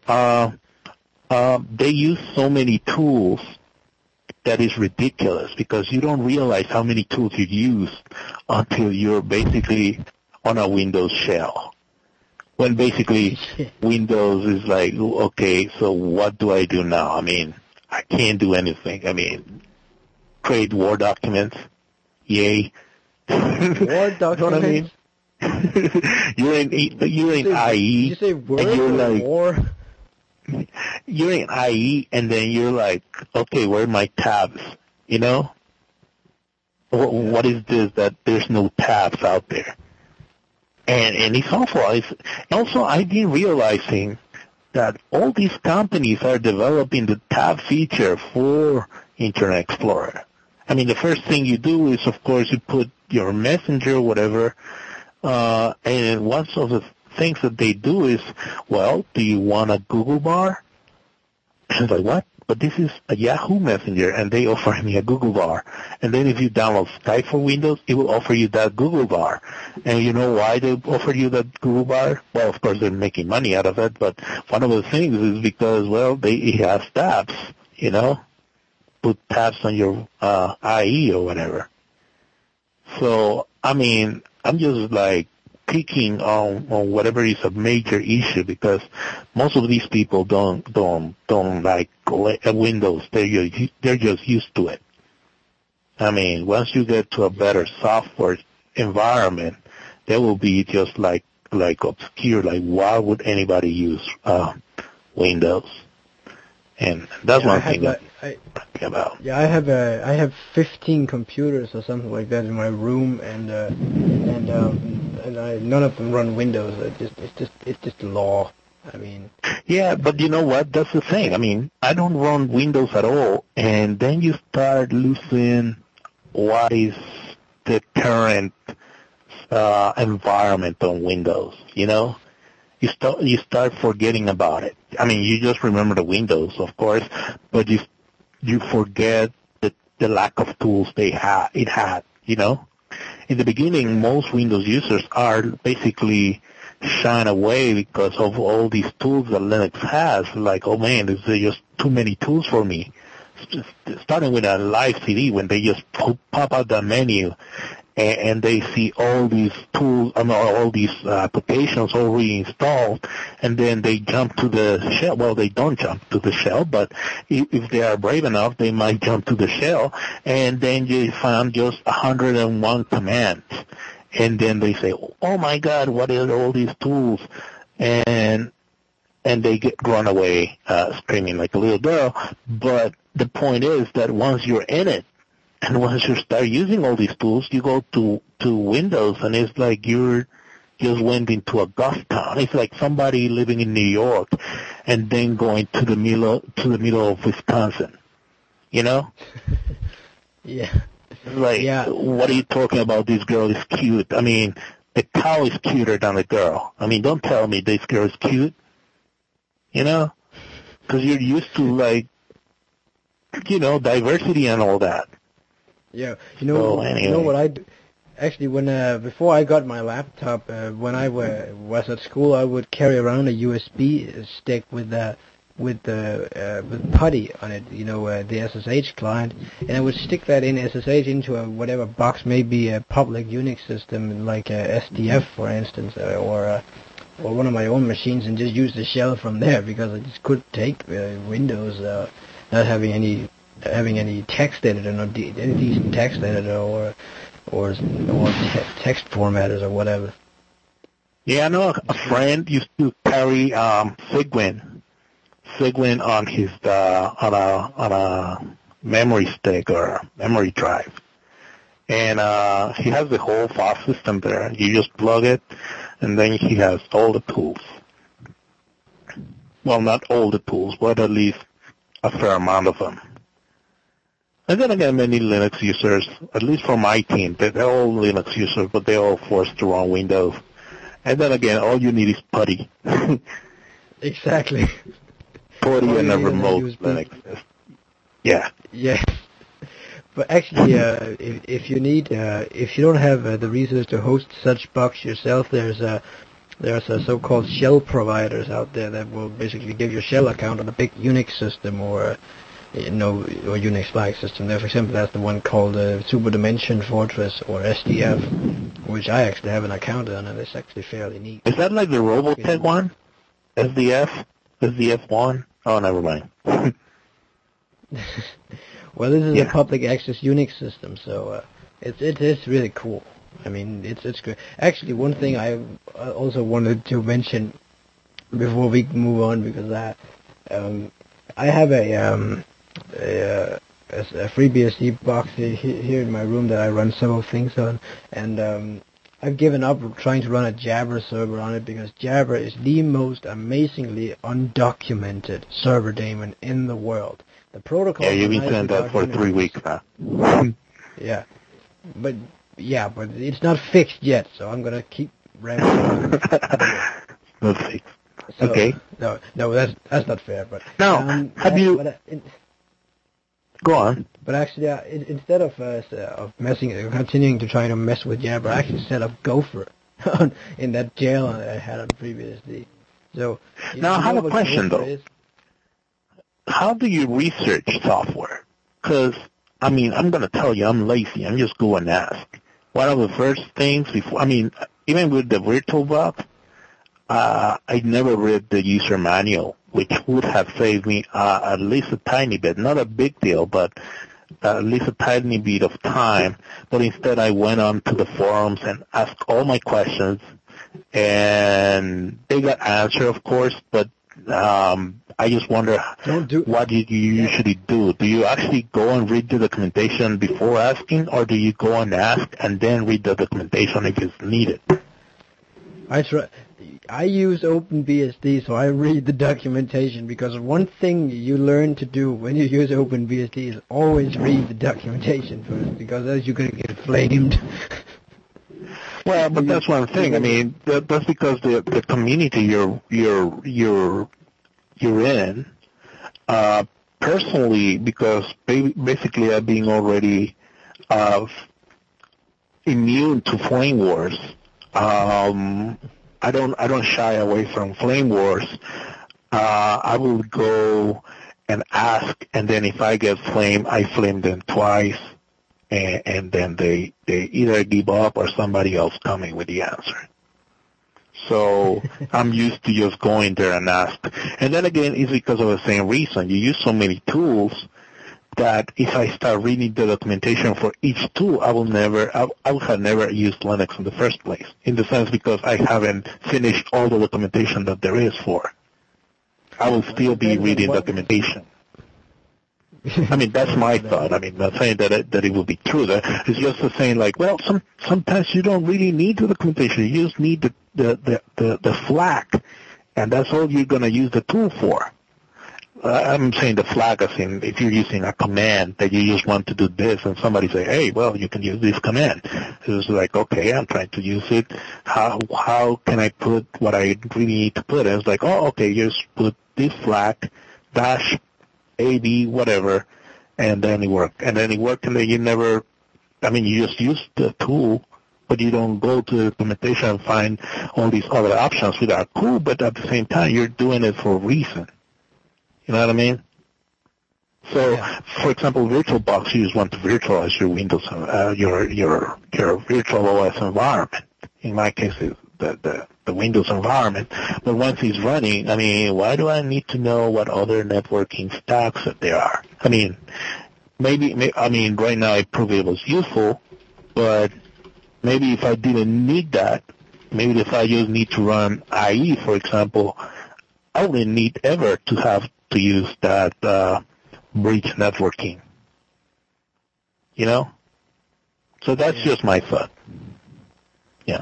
they use so many tools that is ridiculous because you don't realize how many tools you use until you're basically on a Windows shell. When basically Windows is like, okay, so what do I do now? I mean, I can't do anything. I mean, create Word documents, yay. Word documents? You know what I mean? You're in IE. Did you say Word and you're or like, War? You're in IE, and then you're like, okay, where are my tabs? You know? What is this that there's no tabs out there? And it's awful. Also, I've been realizing that all these companies are developing the tab feature for Internet Explorer. I mean, the first thing you do is, of course, you put your Messenger or whatever, and one of the things that they do is, well, do you want a Google bar? And it's like, what? But this is a Yahoo Messenger, and they offer me a Google bar. And then if you download Skype for Windows, it will offer you that Google bar. And you know why they offer you that Google bar? Well, of course, they're making money out of it, but one of the things is because, well, it has tabs, you know? Put tabs on your IE or whatever. So, I mean, I'm just like picking on whatever is a major issue because most of these people don't like Windows. They're just used to it. I mean, once you get to a better software environment, they will be just like obscure. Like, why would anybody use Windows? And that's one thing that I'm talking about. Yeah, I have 15 computers or something like that in my room, and none of them run Windows. It's just law. I mean. Yeah, but you know what? That's the thing. I mean, I don't run Windows at all, and then you start losing what is the current environment on Windows. You know. You start forgetting about it. I mean, you just remember the Windows, of course, but you forget the lack of tools it had, you know? In the beginning, most Windows users are basically shying away because of all these tools that Linux has. Like, oh man, there's just too many tools for me. Starting with a live CD, when they just pop out the menu, and they see all these tools, all these applications already installed, and then they jump to the shell. Well, they don't jump to the shell, but if they are brave enough, they might jump to the shell, and then you find just 101 commands. And then they say, oh my God, what are all these tools? And they get run away screaming like a little girl. But the point is that once you're in it, and once you start using all these tools, you go to Windows, and it's like you're just went into a ghost town. It's like somebody living in New York and then going to the middle of Wisconsin. You know? Yeah. It's like, what are you talking about? This girl is cute. I mean, the cow is cuter than the girl. I mean, don't tell me this girl is cute. You know? Because you're used to, like, you know, diversity and all that. Yeah, you know what I do? Actually, before I got my laptop, when I was at school, I would carry around a USB stick with PuTTY on it, you know, the SSH client, and I would stick that in SSH into whatever box, maybe a public Unix system like SDF, for instance, or one of my own machines and just use the shell from there, because I just couldn't take Windows not having any text editor, no any decent text editor or text formatters or whatever. Yeah, I know a friend used to carry Cygwin on his on a memory stick or memory drive, and he has the whole file system there. You just plug it, and then he has all the tools. Well, not all the tools, but at least a fair amount of them. And then again, many Linux users, at least for my team, they're all Linux users, but they're all forced to run Windows. And then again, all you need is PuTTY. Exactly. PuTTY and a remote Linux. Yeah. Yeah. But actually, if you don't have the resources to host such box yourself, there's a so-called shell providers out there that will basically give you a shell account on a big Unix system or Unix-like system. There, for example, that's the one called Super Dimension Fortress or SDF, which I actually have an account on, and it's actually fairly neat. Is that like the Robotech one? SDF1? Oh, never mind. Well, this is a public access Unix system, so it's really cool. I mean, it's good. Actually, one thing I also wanted to mention before we move on, because I have a FreeBSD box here in my room that I run several things on, and I've given up trying to run a Jabber server on it, because Jabber is the most amazingly undocumented server daemon in the world. The protocol. Yeah, you've been saying that for 3 weeks now. Yeah, but it's not fixed yet, so I'm gonna keep ramming on. Not fixed. So, okay. No, that's not fair. But no, have you? Go on. But actually, instead of continuing to try to mess with Jabber, I actually set up Gopher in that jail that I had on FreeBSD. So now I have a question though. How do you research software? Because I mean, I'm gonna tell you, I'm lazy. I'm just go and ask. One of the first things before, even with the VirtualBox, I never read the user manual, which would have saved me at least a tiny bit, not a big deal, but at least a tiny bit of time. But instead, I went on to the forums and asked all my questions, and they got answered, of course. But I just wonder, what do you usually do? Do you actually go and read the documentation before asking, or do you go and ask and then read the documentation if it's needed? I use OpenBSD, so I read the documentation, because one thing you learn to do when you use OpenBSD is always read the documentation first, because else you're going to get flamed. Well, but that's one thing. I mean, that's because the community you're in. Personally, because basically I'm being already immune to flame wars. I don't shy away from flame wars. I will go and ask, and then if I get flamed, I flame them twice, and then they either give up or somebody else coming with the answer. So I'm used to just going there and ask. And then again, it's because of the same reason. You use so many tools that if I start reading the documentation for each tool, I would have never used Linux in the first place, in the sense because I haven't finished all the documentation that there is for. I will still be reading documentation. I mean, that's my thought. I mean, not saying that it will be true. It's just the saying, like, well, sometimes you don't really need the documentation. You just need the flag, and that's all you're going to use the tool for. I'm saying the flag as in if you're using a command that you just want to do this, and somebody say, hey, well, you can use this command. It's like, okay, I'm trying to use it. How can I put what I really need to put? And it's like, oh, okay, just put this flag, dash, AB, whatever, and then it worked. And then you never, you just use the tool, but you don't go to the documentation and find all these other options which are cool, but at the same time, you're doing it for a reason. You know what I mean? So, for example, VirtualBox, you just want to virtualize your Windows, your virtual OS environment. In my case, the Windows environment. But once it's running, I mean, why do I need to know what other networking stacks that there are? I mean, right now it probably was useful, but maybe if I didn't need that, maybe if I just need to run IE, for example, I wouldn't need ever to have to use that bridge networking. You know? So that's just my thought. Yeah.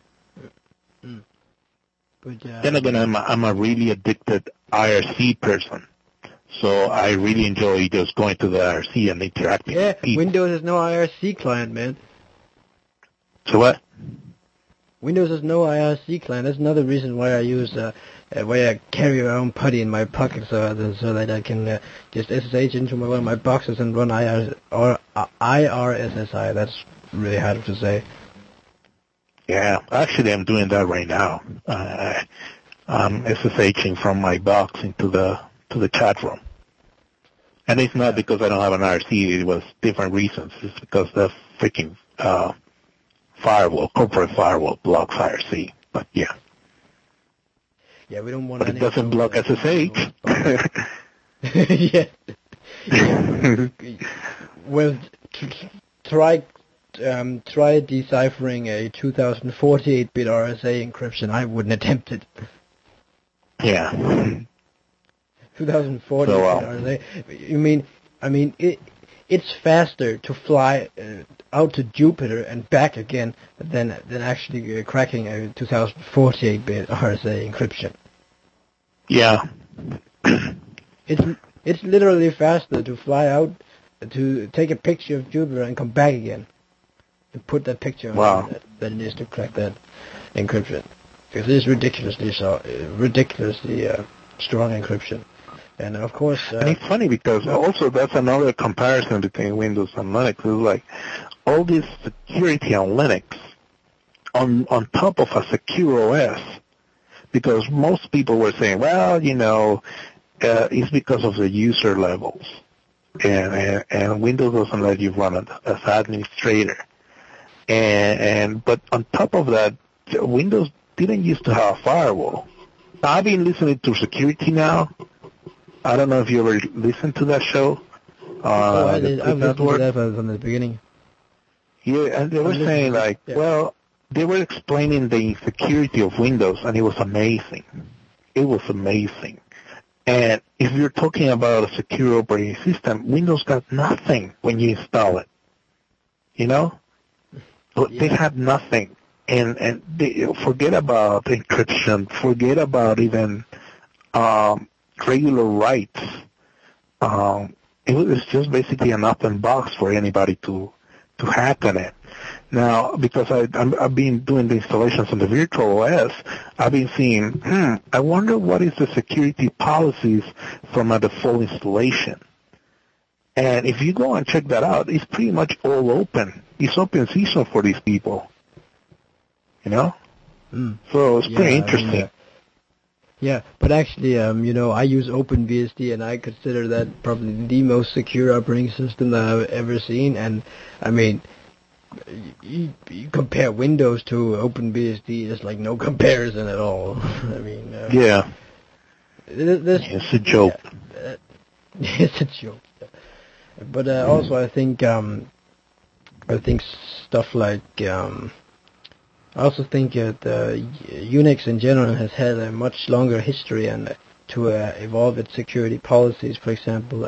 But, then again, I'm a really addicted IRC person. So I really enjoy just going to the IRC and interacting with people. Windows has no IRC client, man. So what? Windows has no IRC client. That's another reason why I use why I carry around PuTTY in my pocket so that I can just SSH into one of my boxes and run IRSSI. That's really hard to say. Yeah, actually, I'm doing that right now. I'm SSHing from my box into the chat room, and it's not because I don't have an IRC. It was different reasons. It's because the freaking corporate firewall blocks IRC. But yeah. Yeah, we don't want. But it doesn't block SSH. Yeah. Well, try deciphering a 2048-bit RSA encryption. I wouldn't attempt it. Yeah. 2048 RSA. I mean, it's faster to fly out to Jupiter and back again than actually cracking a 2048-bit RSA encryption. Yeah. It's literally faster to fly out to take a picture of Jupiter and come back again and put that picture on it than it is to crack that encryption, because it is ridiculously strong encryption. And of course, and it's funny because also that's another comparison between Windows and Linux. It's like all this security on Linux on top of a secure OS, because most people were saying, well, it's because of the user levels, and Windows doesn't let you run it as administrator, but on top of that, Windows didn't used to have a firewall. Now, I've been listening to Security Now. I don't know if you ever listened to that show. I've listened to that from the beginning. Yeah, and they were saying they were explaining the insecurity of Windows, and it was amazing. It was amazing. And if you're talking about a secure operating system, Windows got nothing when you install it. They had nothing. And they forget about encryption, forget about even regular writes. It was just basically an open box for anybody to hack on it. Now, because I've been doing the installations on the virtual OS, I've been seeing, I wonder what is the security policies from a default installation. And if you go and check that out, it's pretty much all open. It's open season for these people. So it's pretty interesting. Yeah, but actually, I use OpenBSD, and I consider that probably the most secure operating system that I've ever seen. And I mean, you compare Windows to OpenBSD, it's like no comparison at all. I mean, it's a joke. It's a joke. But also, I think stuff like I also think that Unix in general has had a much longer history and to evolve its security policies. For example,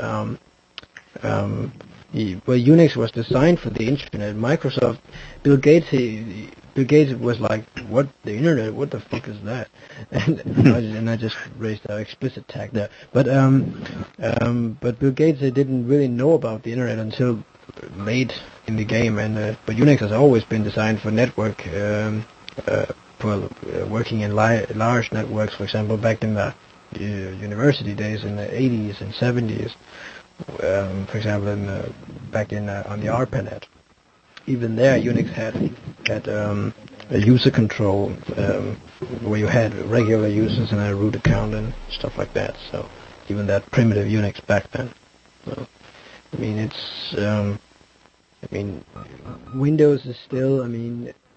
Unix was designed for the internet. Microsoft, Bill Gates was like, "What, the internet? What the fuck is that?" And I just raised an explicit tag there. But Bill Gates didn't really know about the internet until late in the game, but Unix has always been designed for network, working in large networks. For example, back in the university days in the 80s and 70s, for example, back in on the ARPANET, even there Unix had a user control where you had regular users and a root account and stuff like that. So even that primitive Unix back then. So, I mean, Windows is still,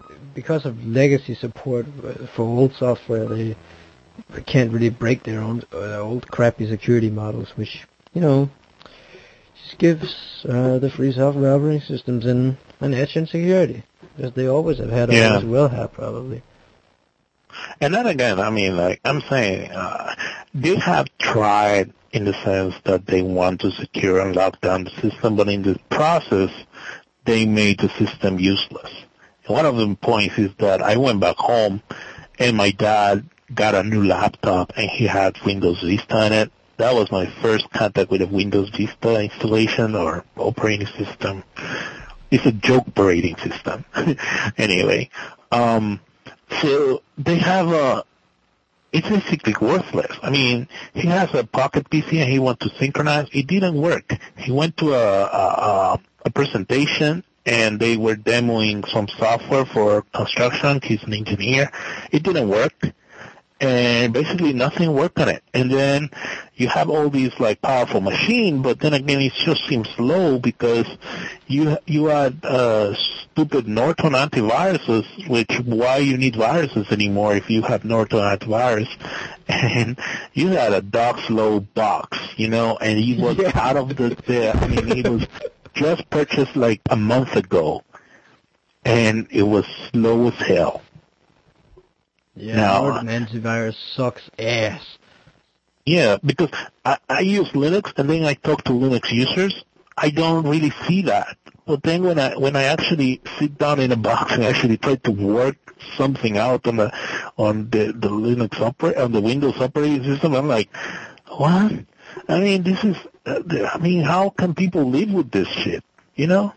because of legacy support for old software, they can't really break their own old crappy security models, which, just gives the free software operating systems an edge in security, because they always have had, always will have, probably. And then again, I mean, like I'm saying, they have tried in the sense that they want to secure and lock down the system, but in the process, they made the system useless. And one of the points is that I went back home, and my dad got a new laptop, and he had Windows Vista in it. That was my first contact with a Windows Vista installation or operating system. It's a joke operating system. Anyway, so they have it's basically worthless. I mean, he has a Pocket PC and he wants to synchronize. It didn't work. He went to a presentation and they were demoing some software for construction. He's an engineer. It didn't work. And basically nothing worked on it. And then you have all these like powerful machines, but then again it just seems slow because you had stupid Norton antiviruses, which why you need viruses anymore if you have Norton antivirus? And you had a dog slow box, and it was out of it was just purchased like a month ago, and it was slow as hell. Yeah, Norton antivirus sucks ass. Yeah, because I use Linux, and then I talk to Linux users. I don't really see that. But then when I actually sit down in a box and actually try to work something out on the Linux on the Windows operating system, I'm like, what? I mean, this is. How can people live with this shit? Well,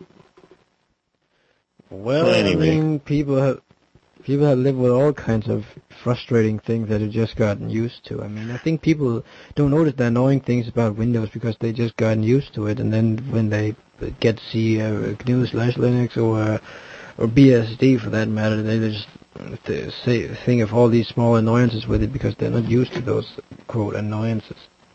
so anyway. People have lived with all kinds of frustrating things that they've just gotten used to. I mean, I think people don't notice the annoying things about Windows because they just gotten used to it, and then when they get to see GNU/Linux or BSD for that matter, they just think of all these small annoyances with it because they're not used to those, quote, annoyances.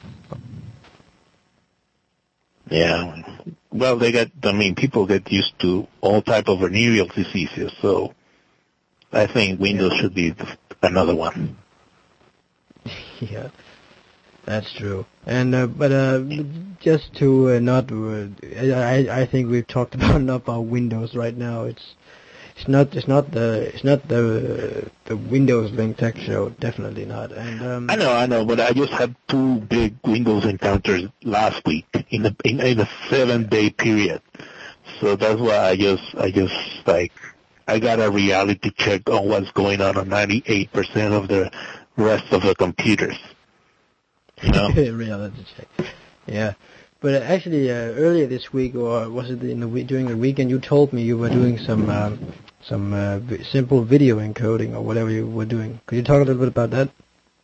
Yeah. Well, people get used to all type of venereal diseases, so I think Windows should be another one. Yeah, that's true. And just to not, I think we've talked about Windows right now. It's not the Windows Link Tech Show. Definitely not. And I know, but I just had two big Windows encounters last week in a 7-day period. So that's why I just like. I got a reality check on what's going on 98% of the rest of the computers. Reality check. Yeah. But actually, earlier this week, or was it during the weekend, you told me you were doing some simple video encoding or whatever you were doing. Could you talk a little bit about that?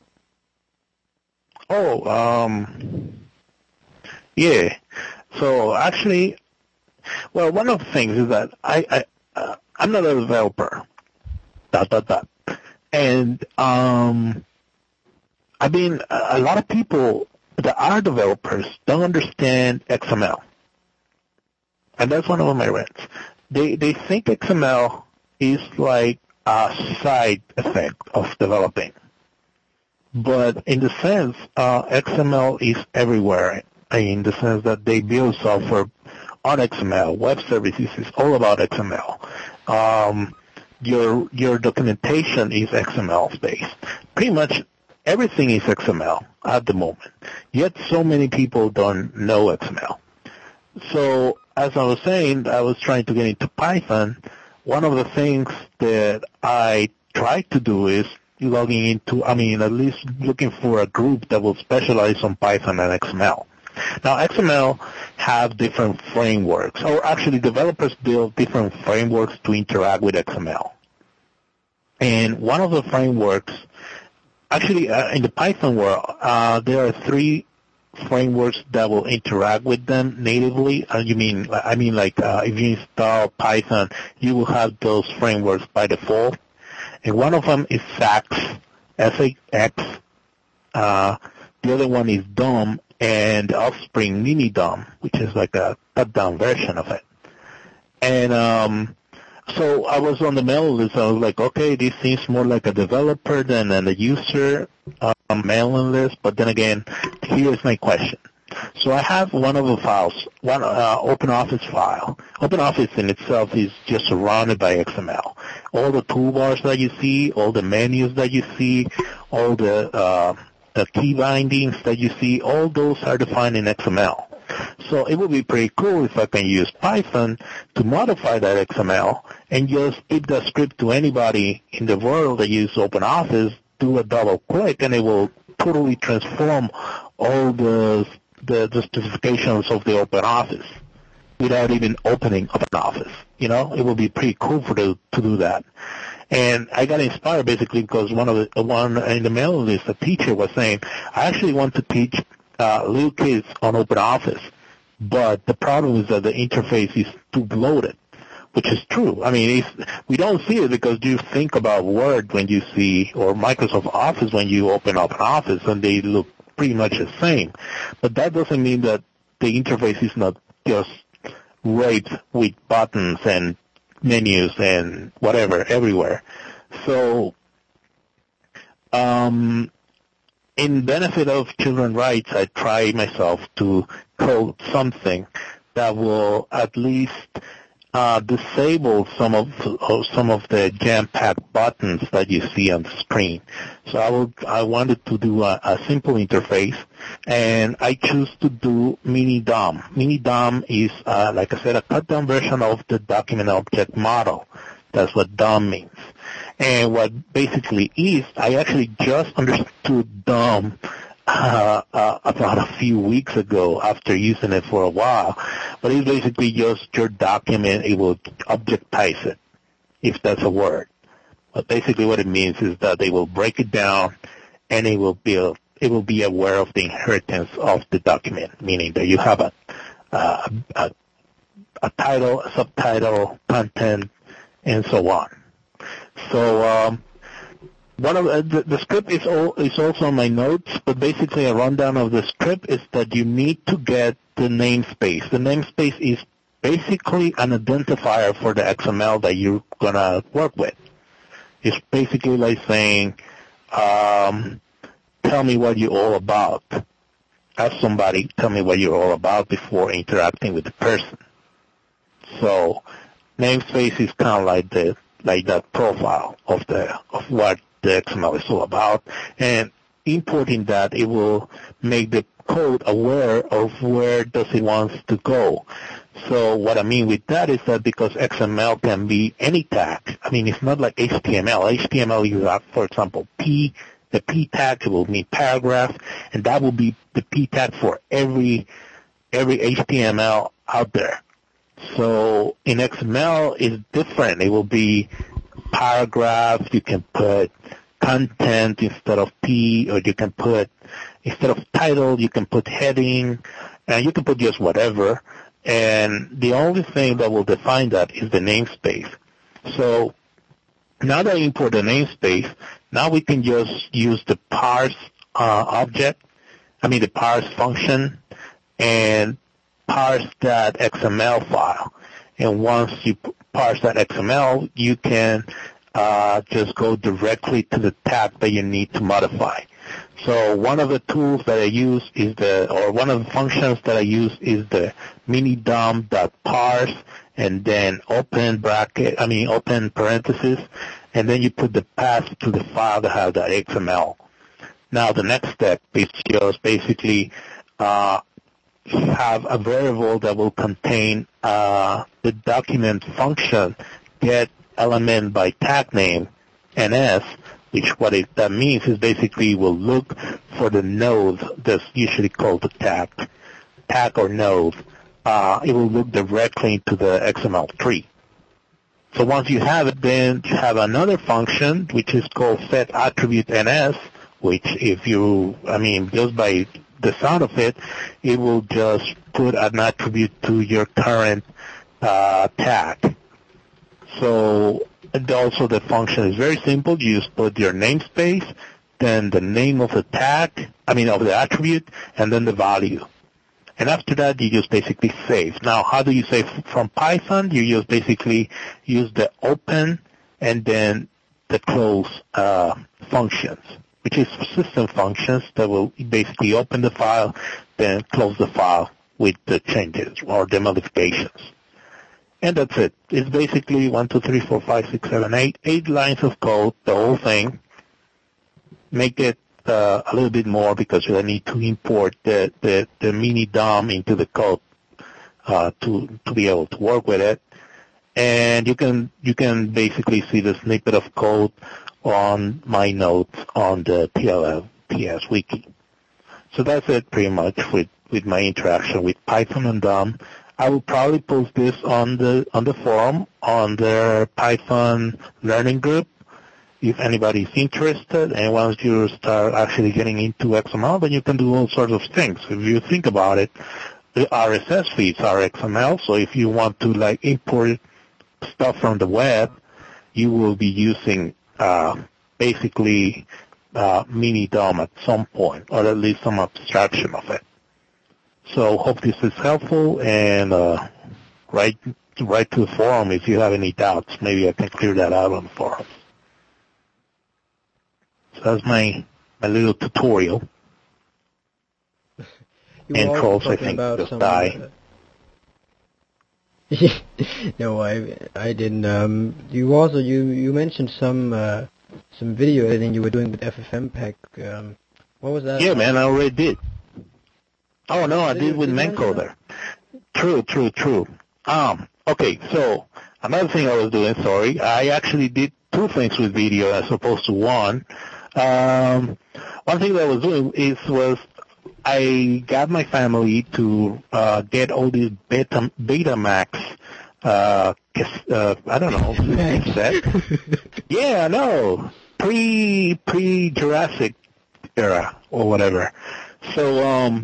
Yeah. So actually, well, one of the things is that I'm not a developer. And a lot of people that are developers don't understand XML. And that's one of my rants. They think XML is like a side effect of developing. But in the sense, XML is everywhere. In the sense that they build software on XML. Web services is all about XML. Your documentation is XML based. Pretty much everything is XML at the moment. Yet so many people don't know XML. So as I was saying, I was trying to get into Python. One of the things that I tried to do is logging into, at least looking for a group that will specialize on Python and XML. Now, XML have different frameworks, or actually developers build different frameworks to interact with XML. And one of the frameworks, actually in the Python world, there are 3 frameworks that will interact with them natively. If you install Python, you will have those frameworks by default. And one of them is Sax, S-A-X. The other one is DOM, and Offspring Mini DOM, which is like a cut-down version of it. And So I was on the mailing list. I was like, okay, this seems more like a developer than a user mailing list. But then again, here's my question. So I have one of the files, one OpenOffice file. OpenOffice in itself is just surrounded by XML. All the toolbars that you see, all the menus that you see, all the key bindings that you see, all those are defined in XML. So it would be pretty cool if I can use Python to modify that XML and just give the script to anybody in the world that uses OpenOffice, do a double click, and it will totally transform all the specifications of the OpenOffice without even opening OpenOffice. You know, it would be pretty cool to do that. And I got inspired basically because one in the mailing list, a teacher was saying, I actually want to teach little kids on OpenOffice, but the problem is that the interface is too bloated, which is true. I mean, we don't see it because you think about Word when you see, or Microsoft Office when you open OpenOffice, and they look pretty much the same. But that doesn't mean that the interface is not just raped with buttons and menus and whatever everywhere. So, in benefit of children's rights, I try myself to code something that will at least disable some of the jam-packed buttons that you see on the screen. So I wanted to do a simple interface, and I choose to do Mini-DOM. Mini-DOM is, like I said, a cut-down version of the document object model. That's what DOM means. And what basically is, I actually just understood DOM about a few weeks ago after using it for a while. But it's basically just your document, it will objectize it, if that's a word. But basically what it means is that they will break it down and it will be aware of the inheritance of the document, meaning that you have a title, a subtitle, content, and so on. So one of the script is also on my notes, but basically a rundown of the script is that you need to get the namespace. The namespace is basically an identifier for the XML that you're gonna work with. It's basically like saying, tell me what you're all about. Ask somebody, tell me what you're all about before interacting with the person. So namespace is kind of like that profile of what the XML is all about, and importing that, it will make the code aware of where does it wants to go. So what I mean with that is that because XML can be any tag, I mean, it's not like HTML. HTML, you have, for example, the P tag, it will mean paragraph, and that will be the P tag for every HTML out there. So in XML, it's different. It will be paragraph. You can put content instead of P, or you can put, instead of title, you can put heading, and you can put just whatever. And the only thing that will define that is the namespace. So now that I import the namespace, now we can just use the parse the parse function, and parse that XML file. And once you parse that XML, you can just go directly to the tag that you need to modify. So one of the tools that I use one of the functions that I use is the mini-dom.parse, and then open parentheses, and then you put the path to the file that has that XML. Now the next step is just basically have a variable that will contain the document function get element by tag name ns, which that means is basically will look for the node that's usually called the tag or node. It will look directly into the XML tree. So once you have it, then you have another function which is called setAttributeNS, which just by the sound of it, it will just put an attribute to your current tag. So also the function is very simple. You just put your namespace, then the name of the tag, of the attribute, and then the value. And after that, you just basically save. Now, how do you save from Python? You just basically use the open and then the close functions, which is system functions that will basically open the file, then close the file with the changes or the modifications. And that's it. It's basically 1, 2, 3, 4, 5, 6, 7, 8 lines of code, the whole thing. Make it a little bit more because you need to import the mini DOM into the code to be able to work with it. And you can basically see the snippet of code on my notes on the TLS wiki. So that's it pretty much with my interaction with Python and DOM. I will probably post this on the forum on their Python learning group if anybody's interested. And once you start actually getting into XML, then you can do all sorts of things. If you think about it, the RSS feeds are XML, so if you want to like import stuff from the web, you will be using basically mini DOM at some point, or at least some abstraction of it. So hope this is helpful, and write to the forum if you have any doubts. Maybe I can clear that out on the forum. So that's my little tutorial. And trolls, I think, just die. No, I didn't. You mentioned some video editing you were doing with FFmpeg. What was that? Yeah, man, I already did. Oh no, I did with Mancoder. True. Okay, so another thing I was doing. Sorry, I actually did two things with video as opposed to one. One thing that I was doing was I got my family to get all these Betamax. I don't know. Yeah, I know. Pre-Jurassic era or whatever. So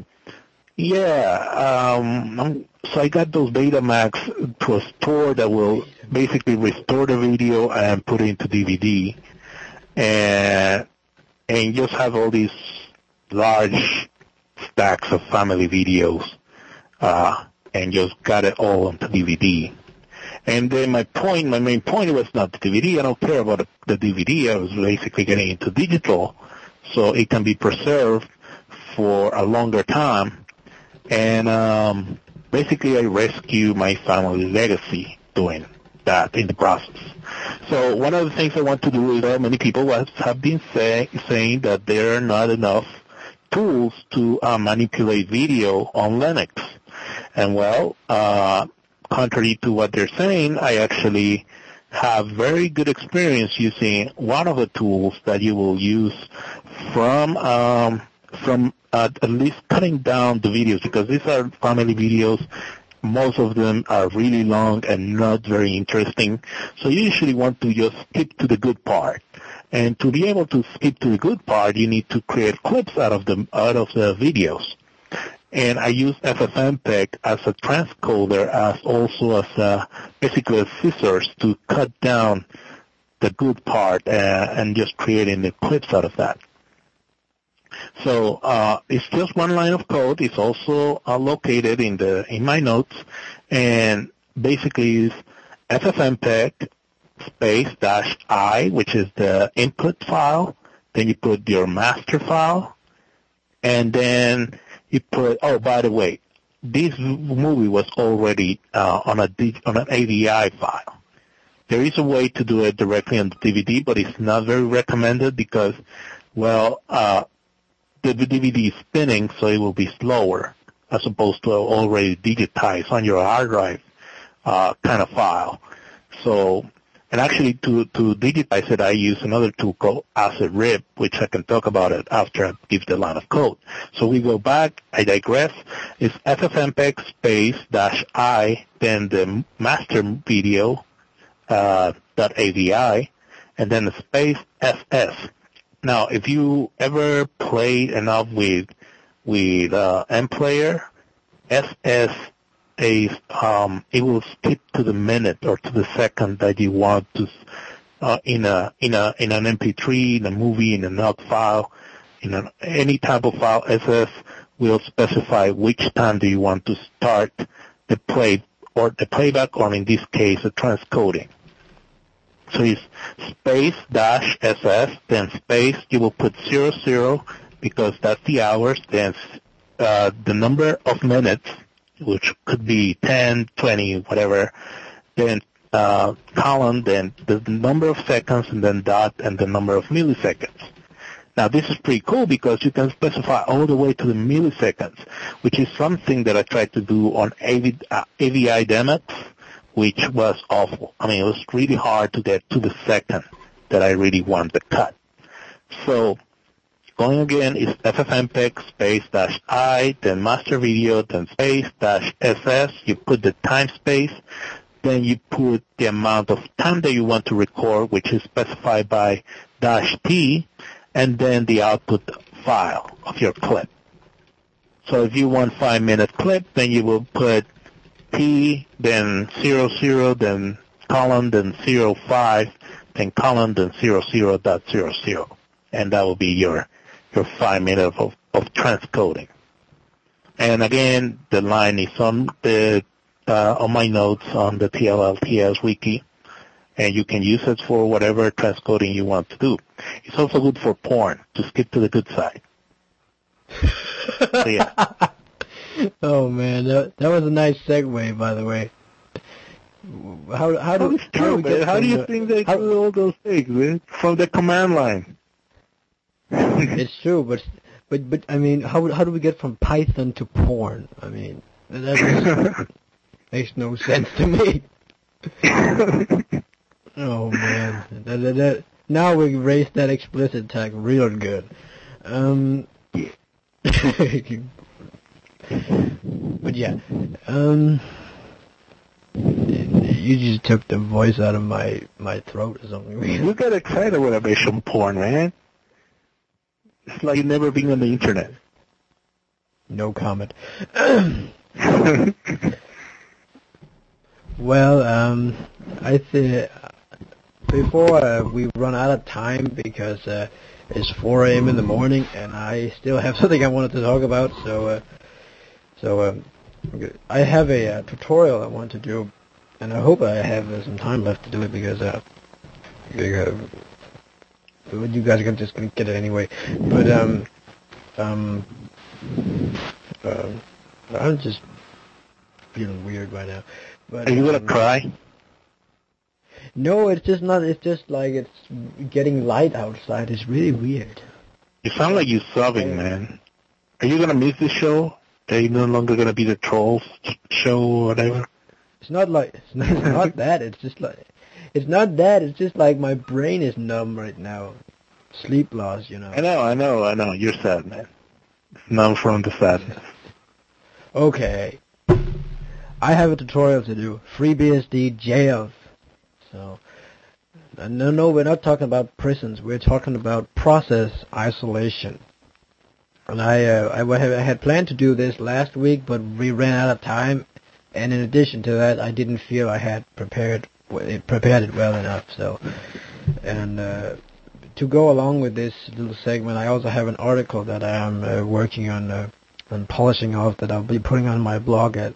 so I got those Betamax to a store that will basically restore the video and put it into DVD, and just have all these large stacks of family videos, and just got it all onto DVD. And then my main point was not the DVD. I don't care about the DVD. I was basically getting into digital, so it can be preserved for a longer time. And basically I rescue my family legacy doing that in the process. So one of the things I want to do is many people have been saying that there are not enough tools to manipulate video on Linux. And well, contrary to what they're saying, I actually have very good experience using one of the tools that you will use from at least cutting down the videos, because these are family videos. Most of them are really long and not very interesting. So you usually want to just skip to the good part. And to be able to skip to the good part, you need to create clips out of the videos. And I use FFmpeg as a transcoder, also as basically a scissors to cut down the good part and just creating the clips out of that. So it's just one line of code. It's also located in my notes, and basically is FFmpeg space -I, which is the input file. Then you put your master file, and then you put. Oh, by the way, this movie was already on an AVI file. There is a way to do it directly on the DVD, but it's not very recommended because, well, the DVD is spinning, so it will be slower as opposed to already digitized on your hard drive kind of file. So, and actually to digitize it, I use another tool called AcidRip, which I can talk about it after I give the line of code. So we go back, I digress, it's FFmpeg space -I, then the master video .avi, and then the space SS. Now, if you ever played enough with MPlayer, SS is it will skip to the minute or to the second that you want to in an MP3, in a movie, in a NOT file, in any type of file. SS will specify which time do you want to start the play or the playback, or in this case, the transcoding. So it's space dash SS, then space, you will put 00 because that's the hours, then the number of minutes, which could be 10, 20, whatever, then colon, then the number of seconds, and then dot, and the number of milliseconds. Now this is pretty cool because you can specify all the way to the milliseconds, which is something that I tried to do on AVI Demex, which was awful. I mean, it was really hard to get to the second that I really wanted to cut. So going again is FFmpeg space dash I, then master video, then space dash SS. You put the time space, then you put the amount of time that you want to record, which is specified by dash T, and then the output file of your clip. So if you want 5-minute clip, then you will put T, then 00, then colon, then 05, then colon, then 00.00. And that will be your 5 minutes of transcoding. And again, the line is on the on my notes on the TLLTS wiki, and you can use it for whatever transcoding you want to do. It's also good for porn, to skip to the good side. So, yeah. Oh man, that was a nice segue, by the way. How do you think they do all those things, man? From the command line. It's true, but I mean, how do we get from Python to porn? I mean, that makes no sense to me. Oh man, that now we raised that explicit tag real good. But yeah, you just took the voice out of my throat or something. You get excited when I mention porn, man. It's like you've never been on the internet. No comment. Well, I think before we run out of time, because it's 4 a.m. in the morning and I still have something I wanted to talk about, so I have a tutorial I want to do, and I hope I have some time left to do it, because you guys are just gonna get it anyway. But I'm just feeling weird right now. But are you gonna cry? No, it's just not. It's just like it's getting light outside. It's really weird. You sound like you're sobbing, man. Are you gonna miss the show? Are you no longer gonna be the Trolls show or whatever? It's not like it's not that. It's just like it's not that. It's just like my brain is numb right now. Sleep loss, you know. I know. You're sad, man. It's numb from the sadness. Okay. I have a tutorial to do. FreeBSD jails. So, no, we're not talking about prisons. We're talking about process isolation. And I had planned to do this last week, but we ran out of time. And in addition to that, I didn't feel I had prepared it well enough. So, and to go along with this little segment, I also have an article that I am working on polishing off, that I'll be putting on my blog at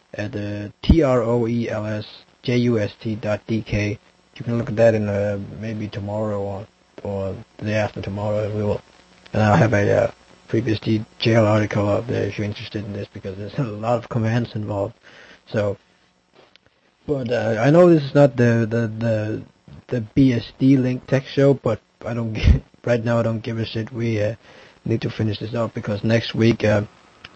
troelssjust.dk. You can look at that in maybe tomorrow or the day after tomorrow. And I'll have a FreeBSD jail article up there if you're interested in this, because there's a lot of commands involved. So, but I know this is not the BSD link tech show, but right now I don't give a shit. We need to finish this up, because next week we're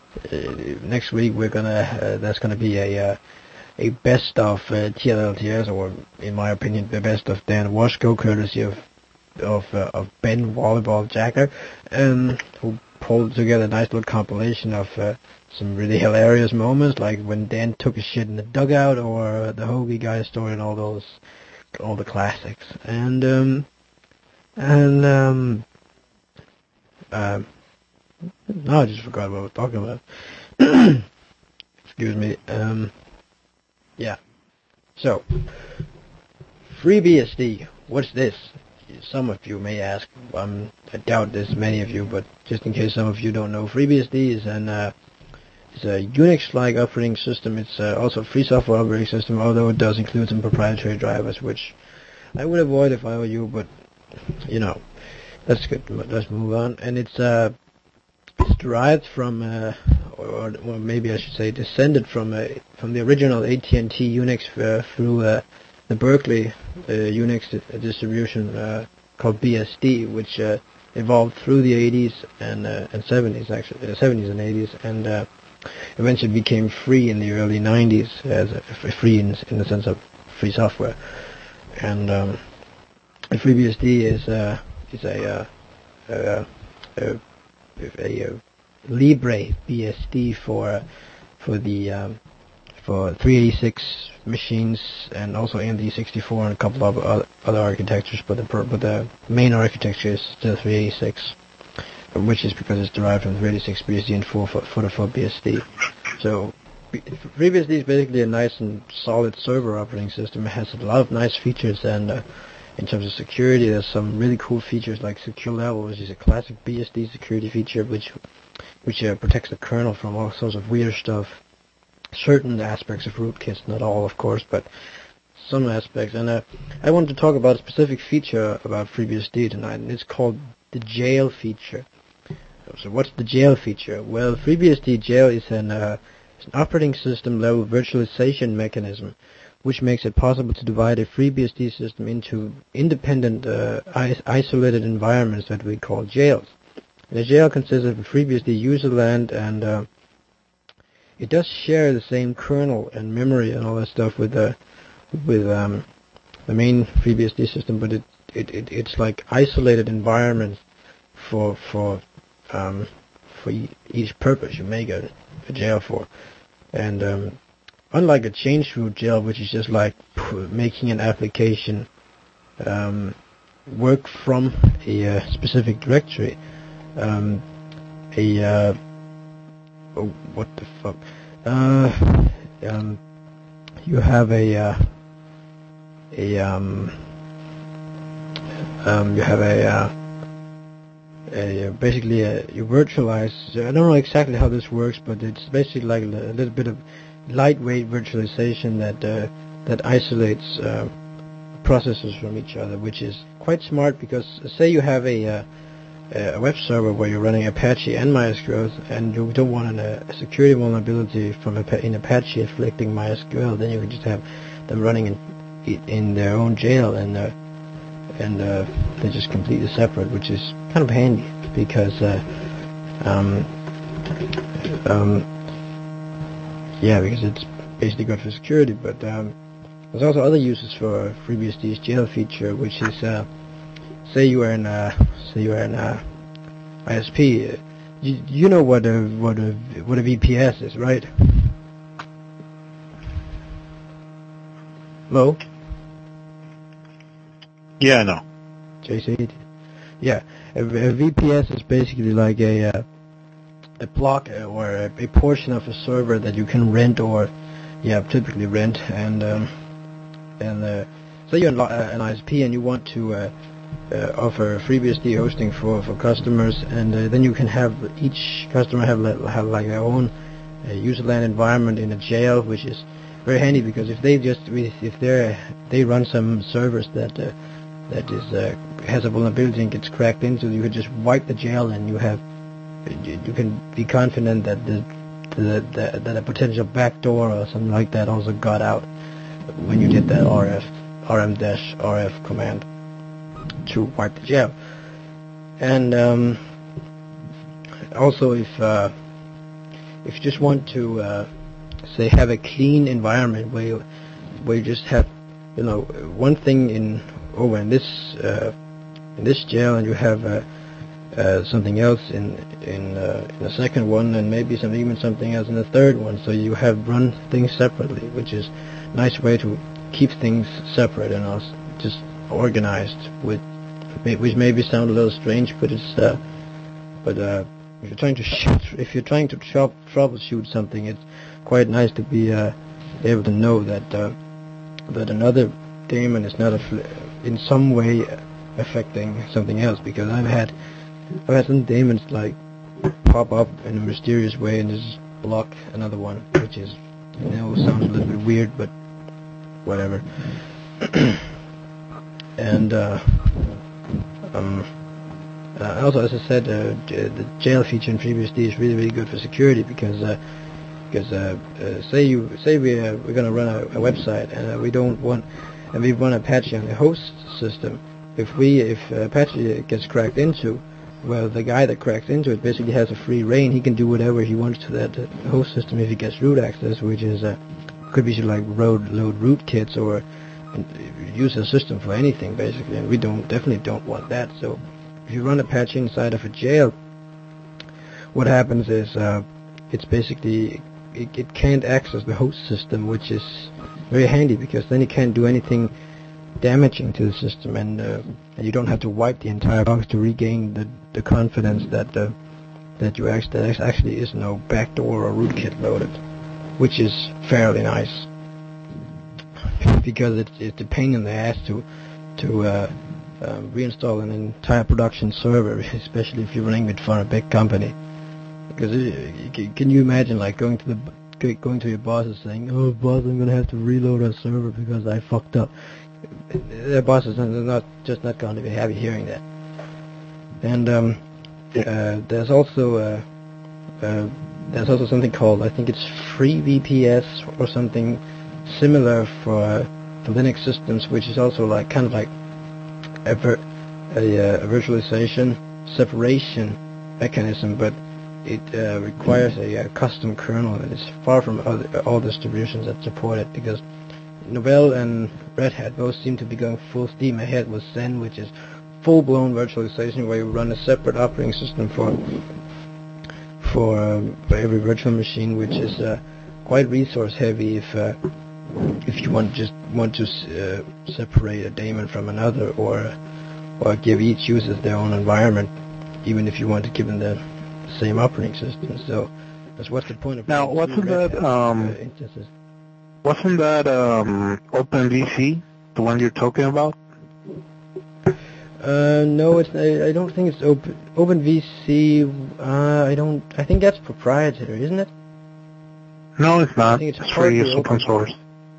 gonna that's gonna be a best of TLLTS, or in my opinion the best of Dan Washko, courtesy of Ben Volleyball Jacker, who pulled together a nice little compilation of some really hilarious moments, like when Dan took a shit in the dugout, or the Hoagie guy story, and all the classics. And no, I just forgot what I was talking about. Excuse me. Yeah. So, FreeBSD. What's this? some of you may ask, I doubt there's many of you, but just in case some of you don't know, FreeBSD is it's a Unix-like operating system. It's also a free software operating system, although it does include some proprietary drivers, which I would avoid if I were you, but, that's good. Let's move on. And it's derived from, or maybe I should say descended from the original AT&T Unix through the Berkeley Unix distribution called BSD, which evolved through the 80s and 70s, actually, 70s and 80s, and eventually became free in the early 90s, as free in the sense of free software. And FreeBSD is a Libre BSD for 386 machines, and also AMD64 and a couple of other architectures, but the main architecture is still 386, which is because it's derived from 386 BSD and 444 BSD. So FreeBSD is basically a nice and solid server operating system. It has a lot of nice features, and in terms of security, there's some really cool features like Secure Level, which is a classic BSD security feature, which protects the kernel from all sorts of weird stuff. Certain aspects of rootkits, not all, of course, but some aspects. And I wanted to talk about a specific feature about FreeBSD tonight, and it's called the jail feature. So what's the jail feature? Well, FreeBSD jail is an operating system level virtualization mechanism, which makes it possible to divide a FreeBSD system into independent, isolated environments that we call jails. And a jail consists of a FreeBSD user land, and it does share the same kernel and memory and all that stuff with the main FreeBSD system, but it's like isolated environments for each purpose you make a jail for. And unlike a change root jail, which is just like making an application work from a specific directory, what the fuck? You have you virtualize. I don't know exactly how this works, but it's basically like a little bit of lightweight virtualization that isolates processes from each other, which is quite smart, because say you have a web server where you're running Apache and MySQL, and you don't want a security vulnerability from in Apache afflicting MySQL, then you can just have them running in their own jail, and they're just completely separate, which is kind of handy, because because it's basically good for security. But there's also other uses for FreeBSD's jail feature, which is say you are in ISP. You know what a VPS is, right? Mo? Yeah, I know. JC? Yeah, a VPS is basically like a block or a portion of a server that you can rent, or typically rent. And say you're an ISP and you want to offer FreeBSD hosting for customers, and then you can have each customer have like their own user LAN environment in a jail, which is very handy, because if they run some servers that has a vulnerability and gets cracked into, you could just wipe the jail, and you can be confident that that a potential backdoor or something like that also got out when you did that rm-rf command to wipe the jail. And also, if you just want to say have a clean environment where you just have one thing in this jail, and you have something else in the second one, and maybe even something else in the third one, so you have run things separately, which is a nice way to keep things separate and also just organized, which maybe sound a little strange, but it's if you're trying to troubleshoot something, it's quite nice to be able to know that another daemon is not in some way affecting something else, because I've had some daemons like pop up in a mysterious way and just block another one, which is, sounds a little bit weird, but whatever. And also, as I said, the jail feature in FreeBSD is really, really good for security, because say we're going to run a website and we run Apache on the host system. If Apache gets cracked into, well, the guy that cracks into it basically has a free reign. He can do whatever he wants to that host system if he gets root access, which is could be like load rootkits or use the system for anything basically, and we definitely don't want that. So if you run Apache inside of a jail, what happens is it's basically it can't access the host system, which is very handy, because then it can't do anything damaging to the system, and you don't have to wipe the entire box to regain the confidence that there actually is no backdoor or rootkit loaded, which is fairly nice, because it's a pain in the ass to reinstall an entire production server, especially if you're running it for a big company. Because can you imagine like going to your boss and saying, "Oh, boss, I'm gonna have to reload our server because I fucked up." Their bosses are not going to be happy hearing that. And there's also something called, I think it's FreeVPS or something similar for Linux systems, which is also like kind of like a virtualization separation mechanism, but it requires a custom kernel that is far from all distributions that support it, because Novell and Red Hat both seem to be going full steam ahead with Zen, which is full-blown virtualization, where you run a separate operating system for every virtual machine, which is quite resource-heavy if you want to separate a daemon from another, or give each user their own environment, even if you want to give them the same operating system. So what's the point of now? Wasn't that OpenVC, the one you're talking about? No, it's. I don't think it's OpenVC. I think that's proprietary, isn't it? No, it's not. It's free. It's open source.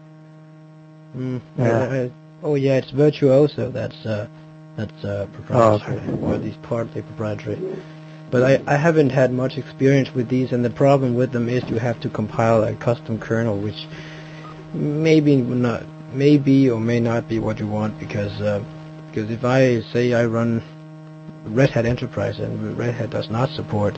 Yeah. It's Virtuoso. That's proprietary, or at least partly proprietary. But I haven't had much experience with these, and the problem with them is you have to compile a custom kernel, which maybe or may not be what you want, because if I say I run Red Hat Enterprise and Red Hat does not support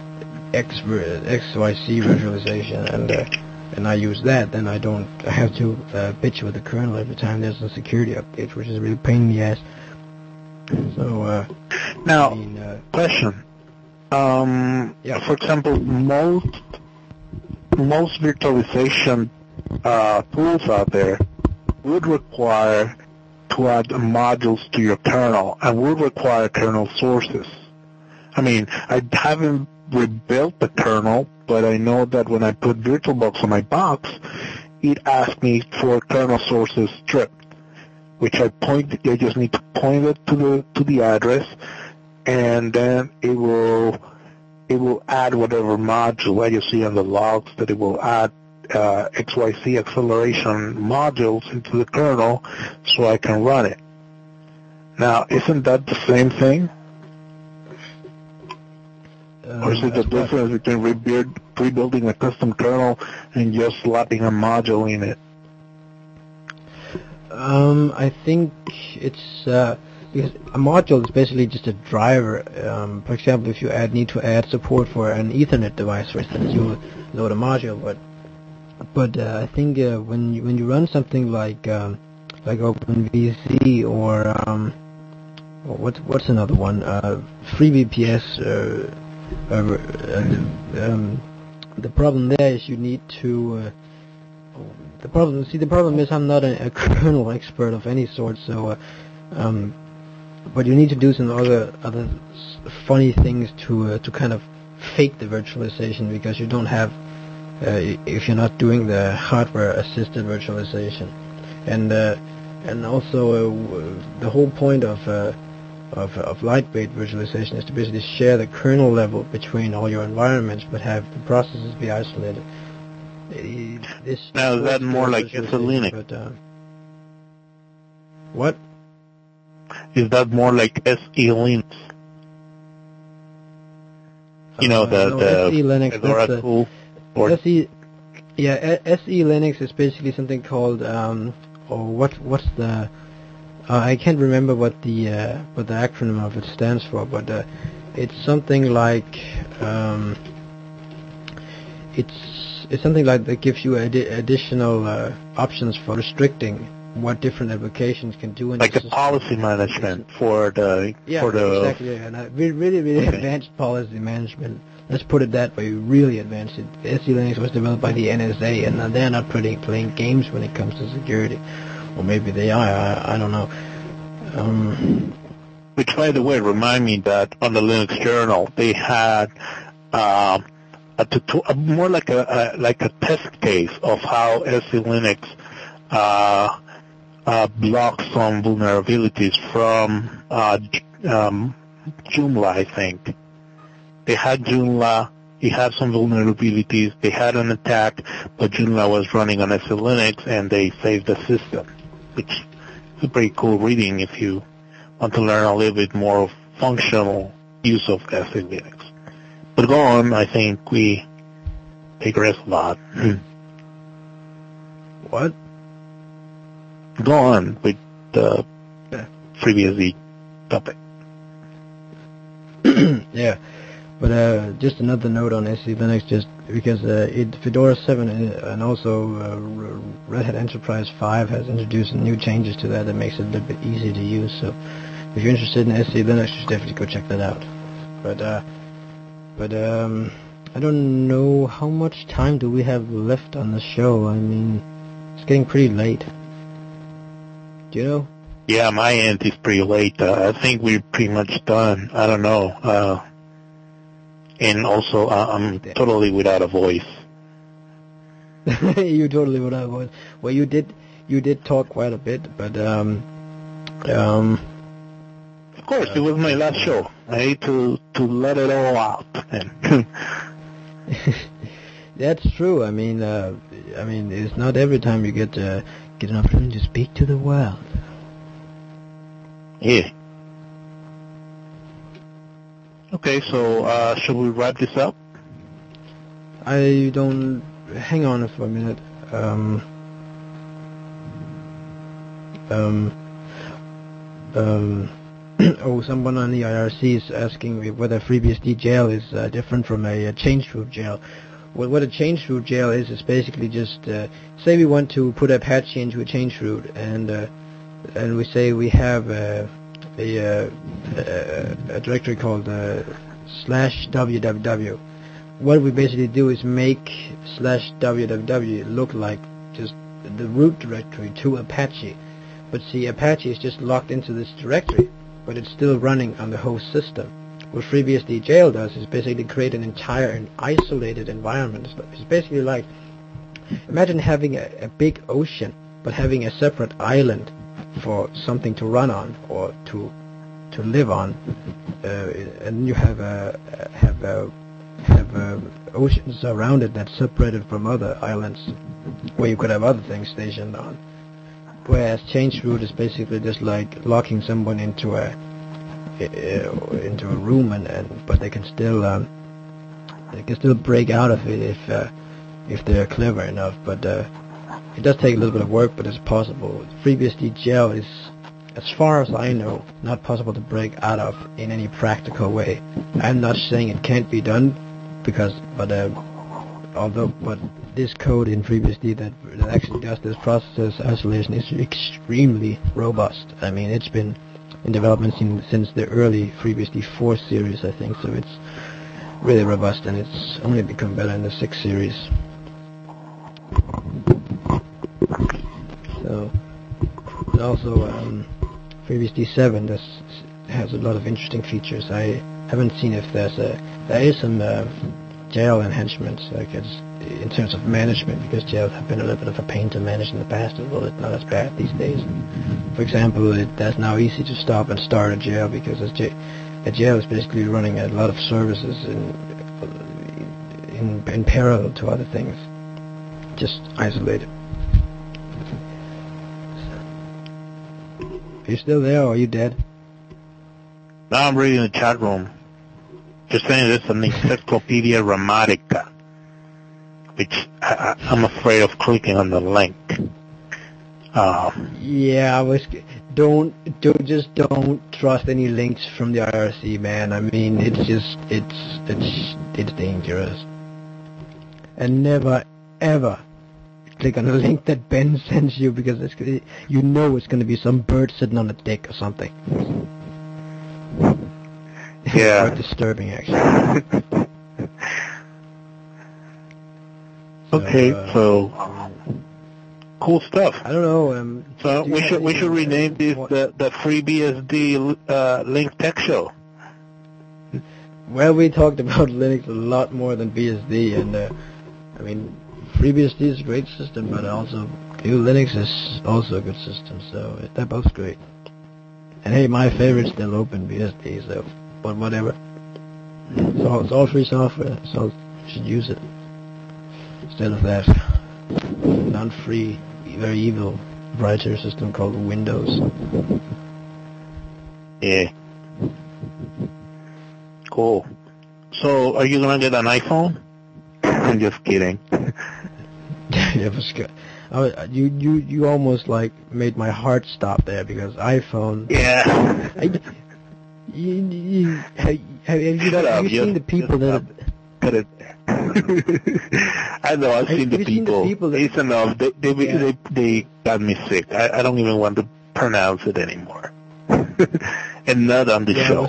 XYZ virtualization, and I use that, then I have to bitch with the kernel every time there's a security update, which is a real pain in the ass. So now, question. For example, most virtualization tools out there would require to add modules to your kernel, and would require kernel sources. I mean, I haven't rebuilt the kernel, but I know that when I put VirtualBox on my box, it asks me for kernel sources stripped, which I just need to point it to the address, and then it will add whatever module that you see on the logs, that it will add XYZ acceleration modules into the kernel so I can run it. Now, isn't that the same thing? Or is it the difference between rebuilding a custom kernel and just slapping a module in it? I think it's because a module is basically just a driver. For example, if you need to add support for an Ethernet device, for instance, you load a module. But I think when you run something like OpenVC or what's another one? FreeVPS. The problem there is you need to. The problem is I'm not a kernel expert of any sort, so. But you need to do some other funny things to kind of fake the virtualization, because you don't have if you're not doing the hardware assisted virtualization, and also the whole point of of lightweight virtualization is to basically share the kernel level between all your environments, but have the processes be isolated. Now, is that more like SE Linux? But, what? Is that more like SE Linux? You know, no, the SE Linux, Fedora tool? Or SE Linux is basically something called, what's the... I can't remember what the acronym of it stands for, but it's something like it's something like that gives you additional options for restricting what different applications can do. Like the policy management for the exactly, and really Okay. advanced policy management. Let's put it that way, really advanced. SE Linux was developed by the NSA, and they're not playing games when it comes to security. Or maybe they are, I don't know. Which, by the way, remind me that on the Linux Journal they had more like a test case of how SE Linux blocks some vulnerabilities from Joomla, I think. They had Joomla. It had some vulnerabilities. They had an attack, but Joomla was running on SE Linux, and they saved the system, which is a pretty cool reading if you want to learn a little bit more of functional use of SE Linux. But go on, I think we digress a lot. What? Go on with the FreeBSD topic. Yeah. But just another note on SE Linux, just because Fedora 7 and also Red Hat Enterprise 5 has introduced new changes to that makes it a little bit easier to use. So if you're interested in SE Linux, you should definitely go check that out. But I don't know how much time do we have left on the show. I mean, it's getting pretty late. Do you know? Yeah, my end is pretty late. I think we're pretty much done. I don't know. And also, I'm totally without a voice. You totally without a voice. Well, you did talk quite a bit, but Of course, it was my last show. I hate to let it all out. That's true. I mean, it's not every time you get an opportunity to speak to the world. Yeah. Okay, so should we wrap this up? I don't... Hang on for a minute. Someone on the IRC is asking me whether FreeBSD jail is different from a change root jail. Well, what a change root jail is basically just... say we want to put Apache into a change root, and we say we have a directory called /www. What we basically do is make /www look like just the root directory to Apache. But see, Apache is just locked into this directory, but it's still running on the host system. What FreeBSD jail does is basically create an entire and isolated environment. It's basically like, imagine having a big ocean, but having a separate island for something to run on or to live on, and you have oceans around it that's separated from other islands where you could have other things stationed on. Whereas change root is basically just like locking someone into a room, but they can still break out of it if they're clever enough. But it does take a little bit of work, but it's possible. FreeBSD jail is, as far as I know, not possible to break out of in any practical way. I'm not saying it can't be done, but this code in FreeBSD that actually does this process isolation is extremely robust. I mean, it's been in development since the early FreeBSD 4 series, I think, so it's really robust, and it's only become better in the 6 series. So, but also FreeBSD 7 has a lot of interesting features. I haven't seen if there is some jail enhancements, I guess, in terms of management, because jails have been a little bit of a pain to manage in the past, although it's not as bad these days. For example, that's now easy to stop and start a jail because a jail is basically running a lot of services in parallel to other things, just isolated. Are you still there, or are you dead? Now I'm reading the chat room. Just saying this is an Encyclopedia Ramatica, which I'm afraid of clicking on the link. Yeah, don't trust any links from the IRC, man. I mean, it's dangerous. And never ever click on a link that Ben sends you because you know it's going to be some bird sitting on a dick or something. Yeah. Quite disturbing, actually. Okay, so cool stuff. I don't know. So we should rename this the FreeBSD Link Tech Show. Well, we talked about Linux a lot more than BSD, and I mean, FreeBSD is a great system, but also Linux is also a good system. So they're both great. And hey, my favorite's still OpenBSD, so but whatever. So it's all free software, so you should use it instead of that non-free, very evil proprietary system called Windows. Yeah. Cool. So, are you gonna get an iPhone? I'm just kidding. Yeah, but you almost like made my heart stop there because iPhone. Yeah. Have you seen the people that? Cut it. I know. I've seen the people. It's enough. They got me sick. I don't even want to pronounce it anymore. And not on the show.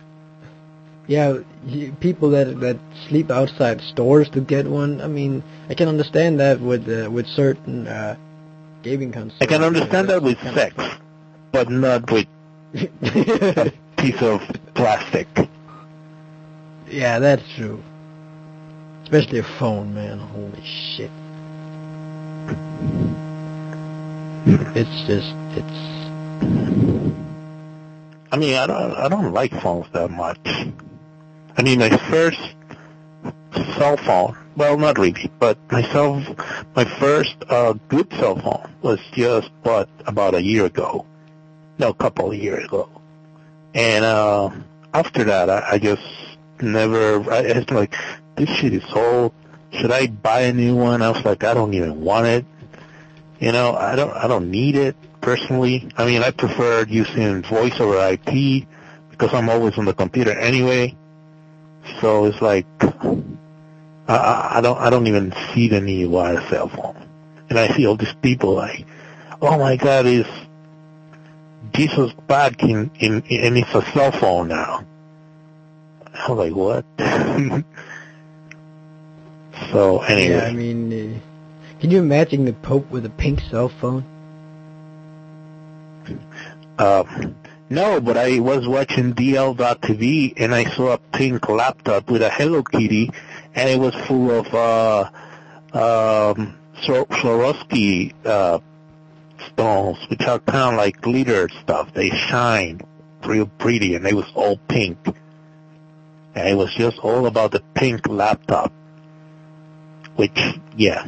People that sleep outside stores to get one. I mean, I can understand that with certain gaming consoles. I can understand that with sex, but not with a piece of plastic. Yeah, that's true. Especially a phone, man. Holy shit. It's. I mean, I don't like phones that much. I mean, my first cell phone, well, not really, but my first good cell phone was just bought about a year ago. No, a couple of years ago. And after that, I just never, it's like, this shit is old. Should I buy a new one? I was like, I don't even want it. You know, I don't need it personally. I mean, I prefer using voice over IP because I'm always on the computer anyway. So it's like, I don't even see the need to buy a cell phone. And I see all these people like, oh my God, is Jesus back and it's a cell phone now. I'm like, what? So anyway. Yeah, I mean, can you imagine the Pope with a pink cell phone? No, but I was watching DL.TV and I saw a pink laptop with a Hello Kitty, and it was full of Swarovski stones, which are kind of like glitter stuff. They shine real pretty, and it was all pink. And it was just all about the pink laptop. Which, yeah,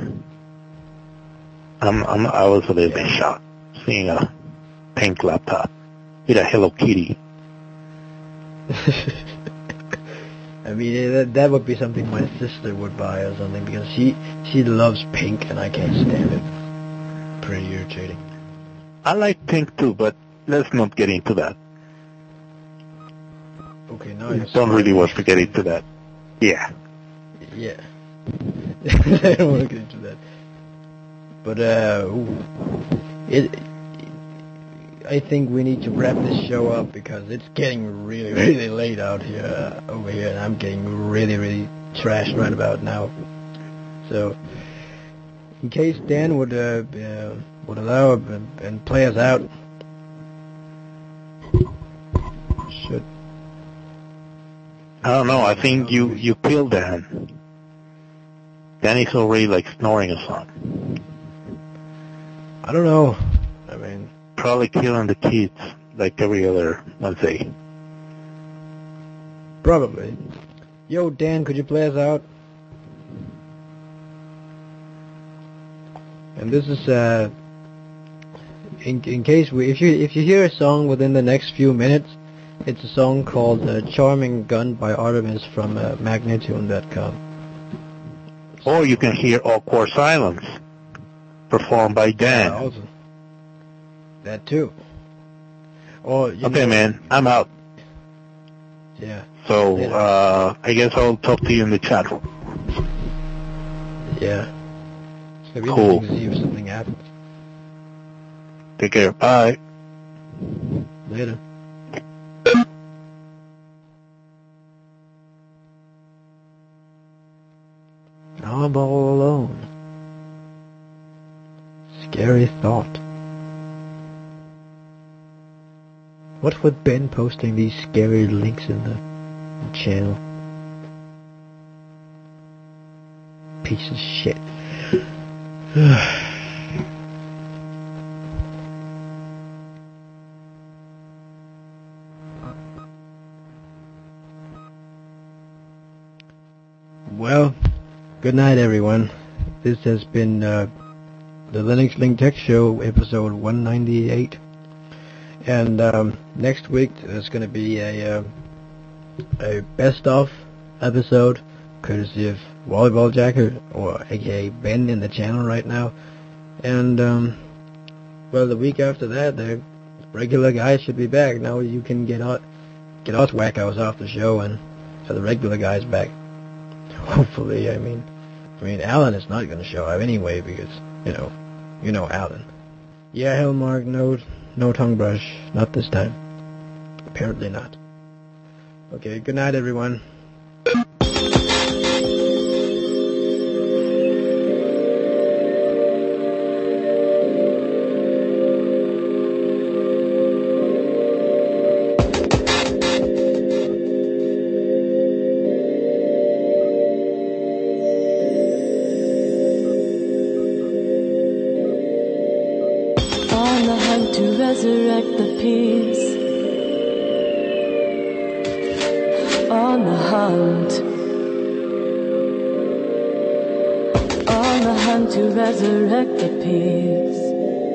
I was a little bit shocked seeing a pink laptop with a Hello Kitty. I mean, that would be something my sister would buy or something because she loves pink and I can't stand it. Pretty irritating. I like pink too, but let's not get into that. Okay, now I don't really want to get into that. Yeah. Yeah. I don't want to get into that. But, I think we need to wrap this show up because it's getting really, really late out here, over here, and I'm getting really, really trashed right about now. So, in case Dan would allow and play us out, should. I don't know. I think you killed Dan. Danny's already like snoring or something. I don't know. I mean, probably killing the kids like every other Wednesday. Probably. Yo, Dan, could you play us out? And this is in case if you hear a song within the next few minutes, it's a song called "Charming Gun" by Artemis from Magnatune.com. Or you can hear Awkward Silence, performed by Dan. Also, that too. Or okay, man, I'm out. Yeah. So I guess I'll talk to you in the chat. Yeah. Maybe cool. See if something happens. Take care. Bye. Later. I'm all alone. Scary thought. What with Ben posting these scary links in the channel? Piece of shit. Well, good night, everyone. This has been the Linux Link Tech Show, episode 198. And next week there's going to be a best-of episode, courtesy of Volleyball Jacker, or aka Ben in the channel right now. And well, the week after that, the regular guys should be back. Now you can get us wackos off the show and have the regular guys back. Hopefully, I mean, Alan is not going to show up anyway because you know Alan. Yeah, Hellmark, no tongue brush, not this time. Apparently not. Okay, good night, everyone. Resurrect the peace. On the hunt. On the hunt to resurrect the peace.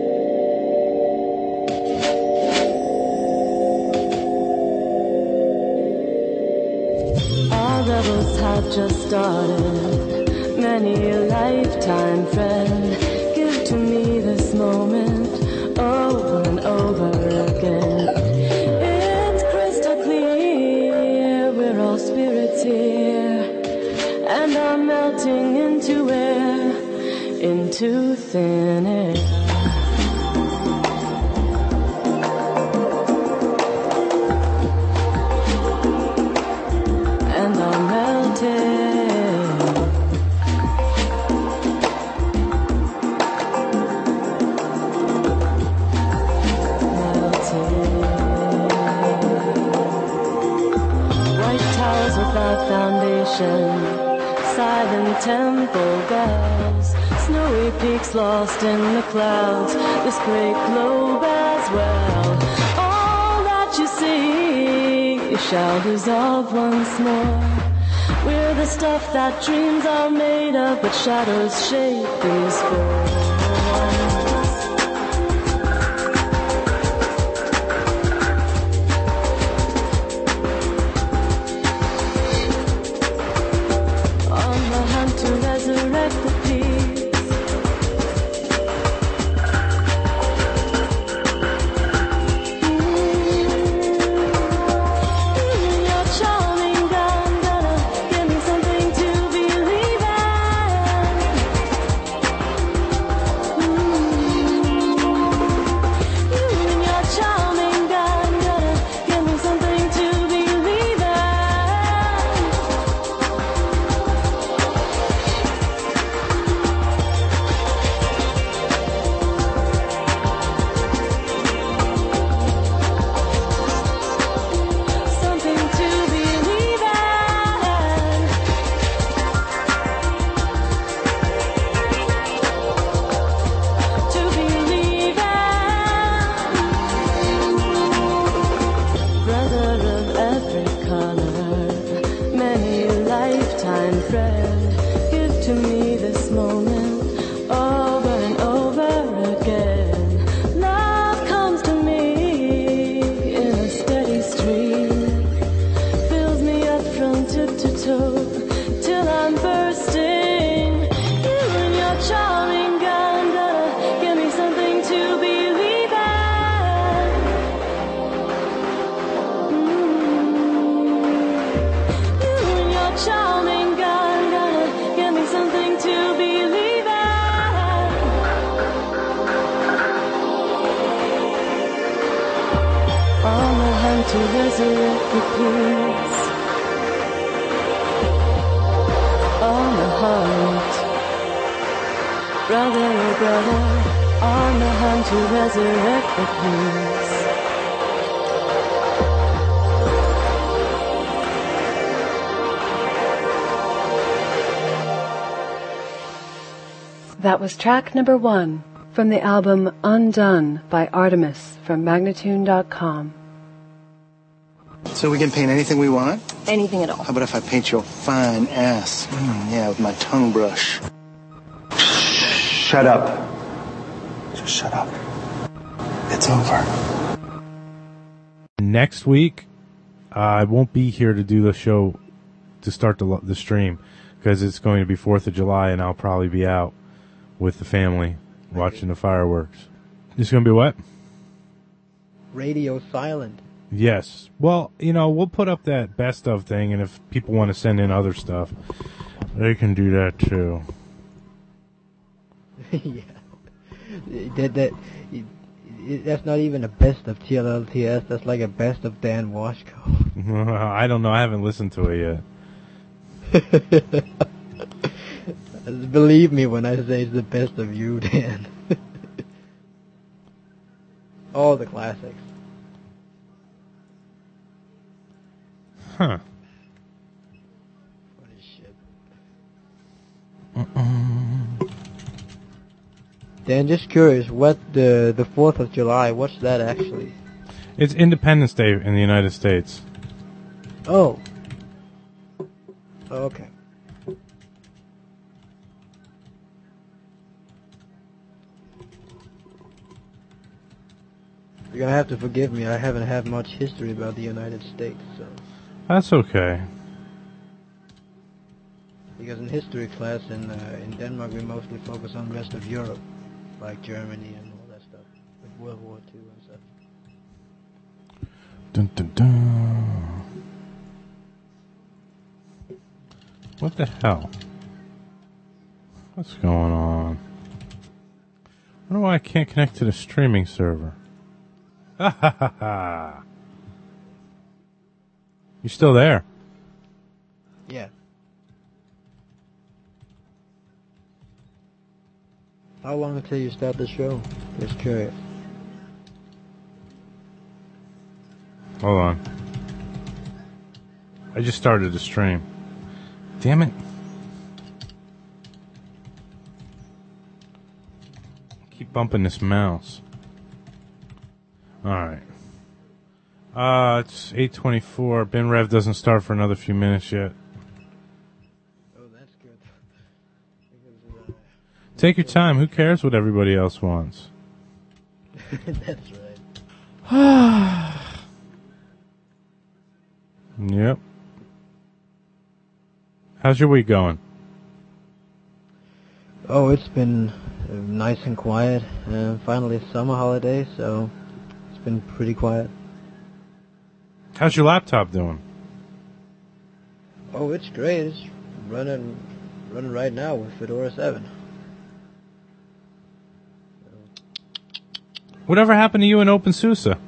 Our rebels have just started. Many a lifetime friend. Give to me this moment. Over and over again. It's crystal clear, we're all spirits here, and are melting into air, into thin air. And are melting. Foundation, silent temple bells, snowy peaks lost in the clouds, this great globe as well. All that you see shall dissolve once more. We're the stuff that dreams are made of, but shadows shape these forms. On the hunt to resurrect the peace. On the hunt. Brother, oh brother, on the hunt to resurrect the peace. That was track number 1 from the album Undone by Artemis from Magnatune.com. So we can paint anything we want? Anything at all. How about if I paint your fine ass? Yeah, with my tongue brush. Shut up. Just shut up. It's over. Next week, I won't be here to do the show to start the stream because it's going to be 4th of July and I'll probably be out with the family watching the fireworks. It's going to be what? Radio silent. Yes. Well, we'll put up that best of thing, and if people want to send in other stuff, they can do that too. Yeah. That's not even a best of TLLTS. That's like a best of Dan Washko. I don't know. I haven't listened to it yet. Believe me when I say it's the best of you, Dan. All the classics. Huh. Funny shit. Dan, just curious, what the 4th of July, what's that actually? It's Independence Day in the United States. Oh. Okay. You're gonna have to forgive me. I haven't had much history about the United States, so. That's okay. Because in history class in Denmark, we mostly focus on the rest of Europe, like Germany and all that stuff, with World War II and stuff. Dun dun dun. What the hell? What's going on? I don't know why I can't connect to the streaming server. Ha ha ha ha. You still there? Yeah. How long until you start the show? Just curious. Hold on. I just started the stream. Damn it. Keep bumping this mouse. Alright. It's 8:24. Ben Rev doesn't start for another few minutes yet. Oh, that's good. Because, Take your time. Who cares what everybody else wants? that's right. Yep. How's your week going? Oh, it's been nice and quiet. Finally, summer holiday, so it's been pretty quiet. How's your laptop doing? Oh, it's great. It's running right now with Fedora 7. Whatever happened to you in OpenSUSE?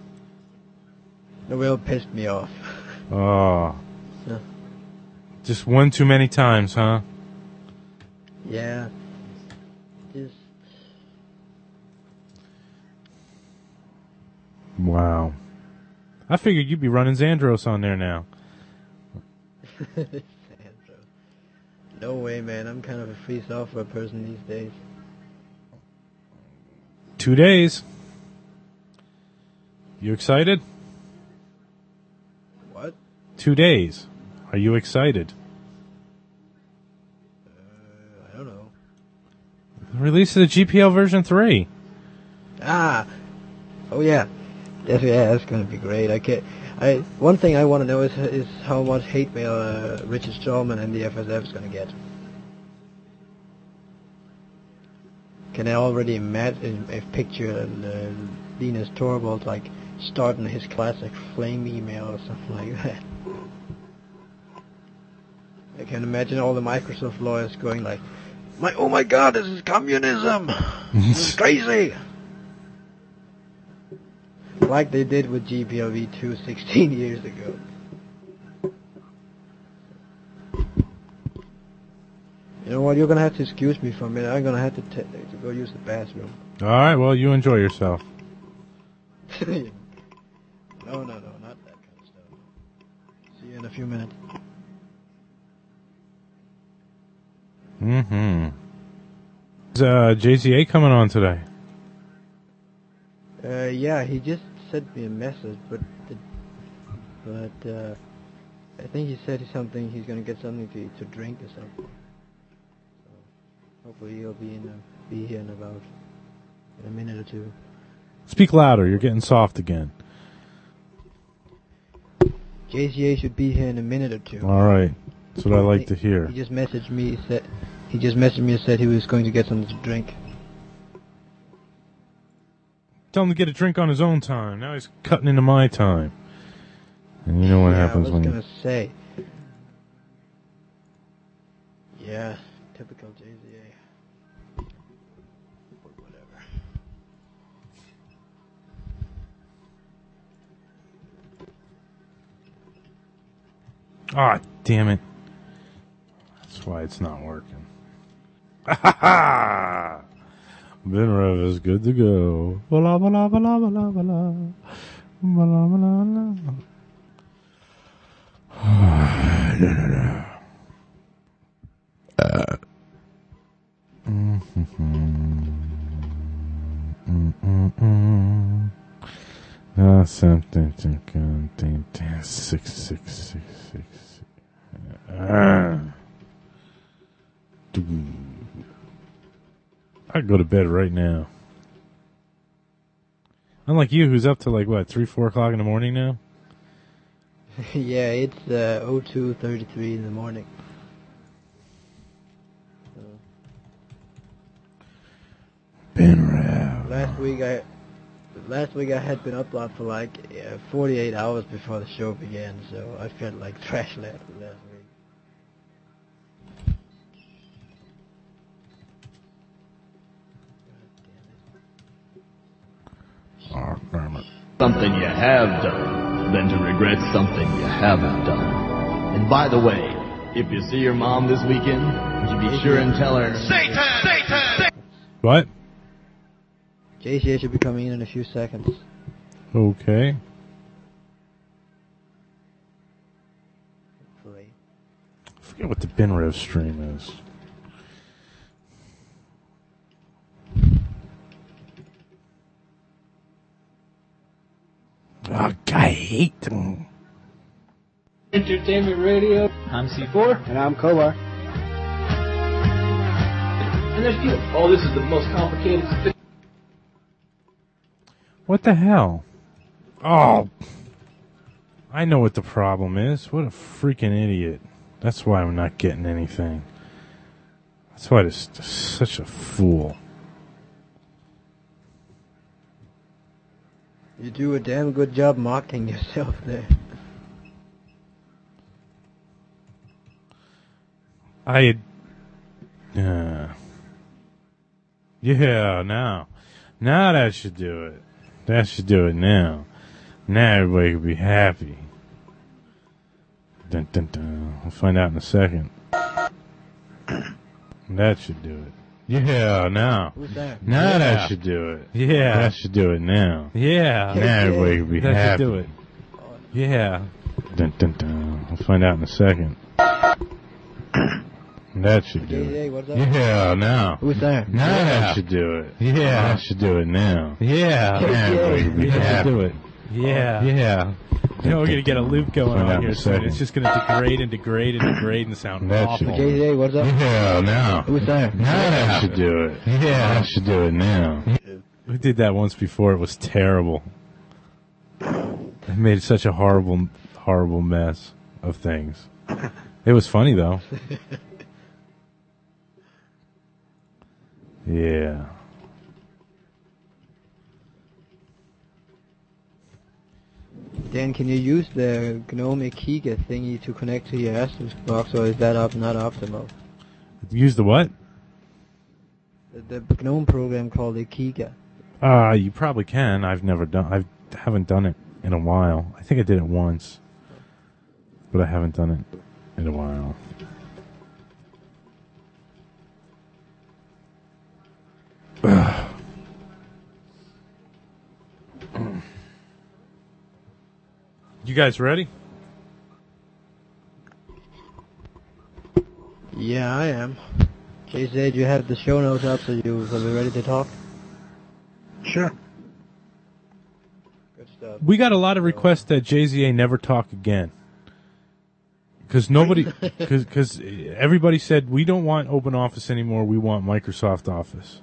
It really pissed me off. Oh. Yeah. Just one too many times, huh? Yeah. Just... Wow. I figured you'd be running Xandros on there now. Xandros. No way, man. I'm kind of a free software person these days. 2 days. You excited? What? 2 days. Are you excited? I don't know. The release of the GPL version 3. Ah! Oh, yeah. That's going to be great. One thing I want to know is how much hate mail Richard Stallman and the FSF is going to get. Can I already imagine a picture of Linus Torvalds like starting his classic flame email or something like that? I can imagine all the Microsoft lawyers going like, "Oh my God, this is communism! This is crazy!" like they did with GPLv2 16 years ago. You know what? You're gonna have to excuse me for a minute. I'm gonna have to go use the bathroom. All right, well, you enjoy yourself. No, not that kind of stuff. See you in a few minutes. Mm-hmm. Is JCA coming on today? Yeah, he just sent me a message, but I think he said something. He's gonna get something to drink or something. So hopefully he'll be here in a minute or two. Speak louder. You're getting soft again. JCA should be here in a minute or two. All right, that's what I like to hear. He just messaged me. And said he was going to get something to drink. Tell him to get a drink on his own time. Now he's cutting into my time. And you know what happens when I was gonna say. Yeah, typical JCA. Whatever. Ah, damn it. That's why it's not working. Ha ha ha! Ben Rev is good to go. Blah, blah, blah, blah, blah, blah, blah. Blah, blah, blah. Something 666. I'd go to bed right now. Unlike you, who's up to 3, 4 o'clock in the morning now? Yeah, it's 02:33 in the morning. Ben Rev. Last week I had been up for 48 hours before the show began, so I felt like trash last week. Oh, damn it. Something you have done than to regret something you haven't done. And by the way, if you see your mom this weekend, would you be sure and tell her, Satan! Satan! What? JCA should be coming in a few seconds. Okay. Hopefully. I forget what the Ben Rev stream is. Oh, I hate them. Entertainment Radio. I'm C4. And I'm Kolar. And there's you. Oh, this is the most complicated thing. What the hell? Oh. I know what the problem is. What a freaking idiot. That's why I'm not getting anything. That's why this is such a fool. You do a damn good job mocking yourself there. Yeah, now that should do it. That should do it now. Now everybody can be happy. Dun, dun, dun. We'll find out in a second. That should do it. Yeah, now. Who's that? Now that should do it. Yeah. That should do it now. Yeah. Now everybody can be happy. That should do it. Yeah. Dun, dun, dun. We'll find out in a second. That should do it. Hey, what's up? Yeah, now. Who's there? Now that should do it. Yeah. That should do it now. Yeah. Now everybody can be happy. That should do it. Yeah. Yeah. You know, we're going to get a loop going on here soon. It's just going to degrade and degrade and degrade and sound awful. JJ, what's up? Yeah, now. Who's there? Now that should do it. Yeah. That should do it now. We did that once before. It was terrible. It made such a horrible, horrible mess of things. It was funny, though. Yeah. Dan, can you use the GNOME Kiga thingy to connect to your Asus box, or is that not optimal? Use the what? The GNOME program called the Kiga. You probably can. I've never done. haven't done it in a while. I think I did it once, but I haven't done it in a while. You guys ready? Yeah, I am. JZ, you have the show notes up, so you'll be ready to talk? Sure. Good stuff. We got a lot of requests that JZA never talk again. Because because everybody said, we don't want Open Office anymore, we want Microsoft Office.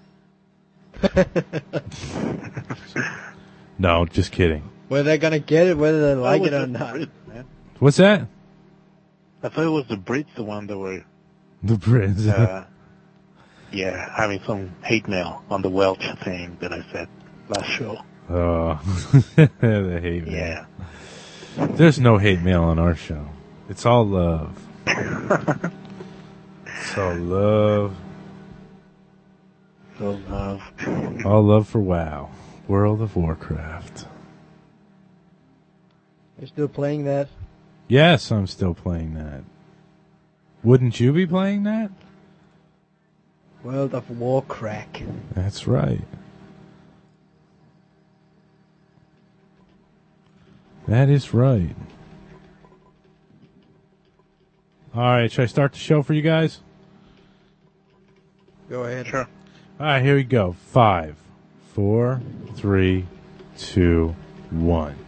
No, just kidding. Whether they're going to get it, whether they like it or not. What's that? I thought it was the Brits, the one that were... The Brits. Yeah, having some hate mail on the Welch thing that I said last show. Oh, the hate mail. Yeah. There's no hate mail on our show. It's all love. It's all love. So love. All love for WoW. World of Warcraft. You're still playing that? Yes, I'm still playing that. Wouldn't you be playing that? World of Warcraft. That's right. That is right. All right, should I start the show for you guys? Go ahead. Sure. All right, here we go. 5, 4, 3, 2, 1.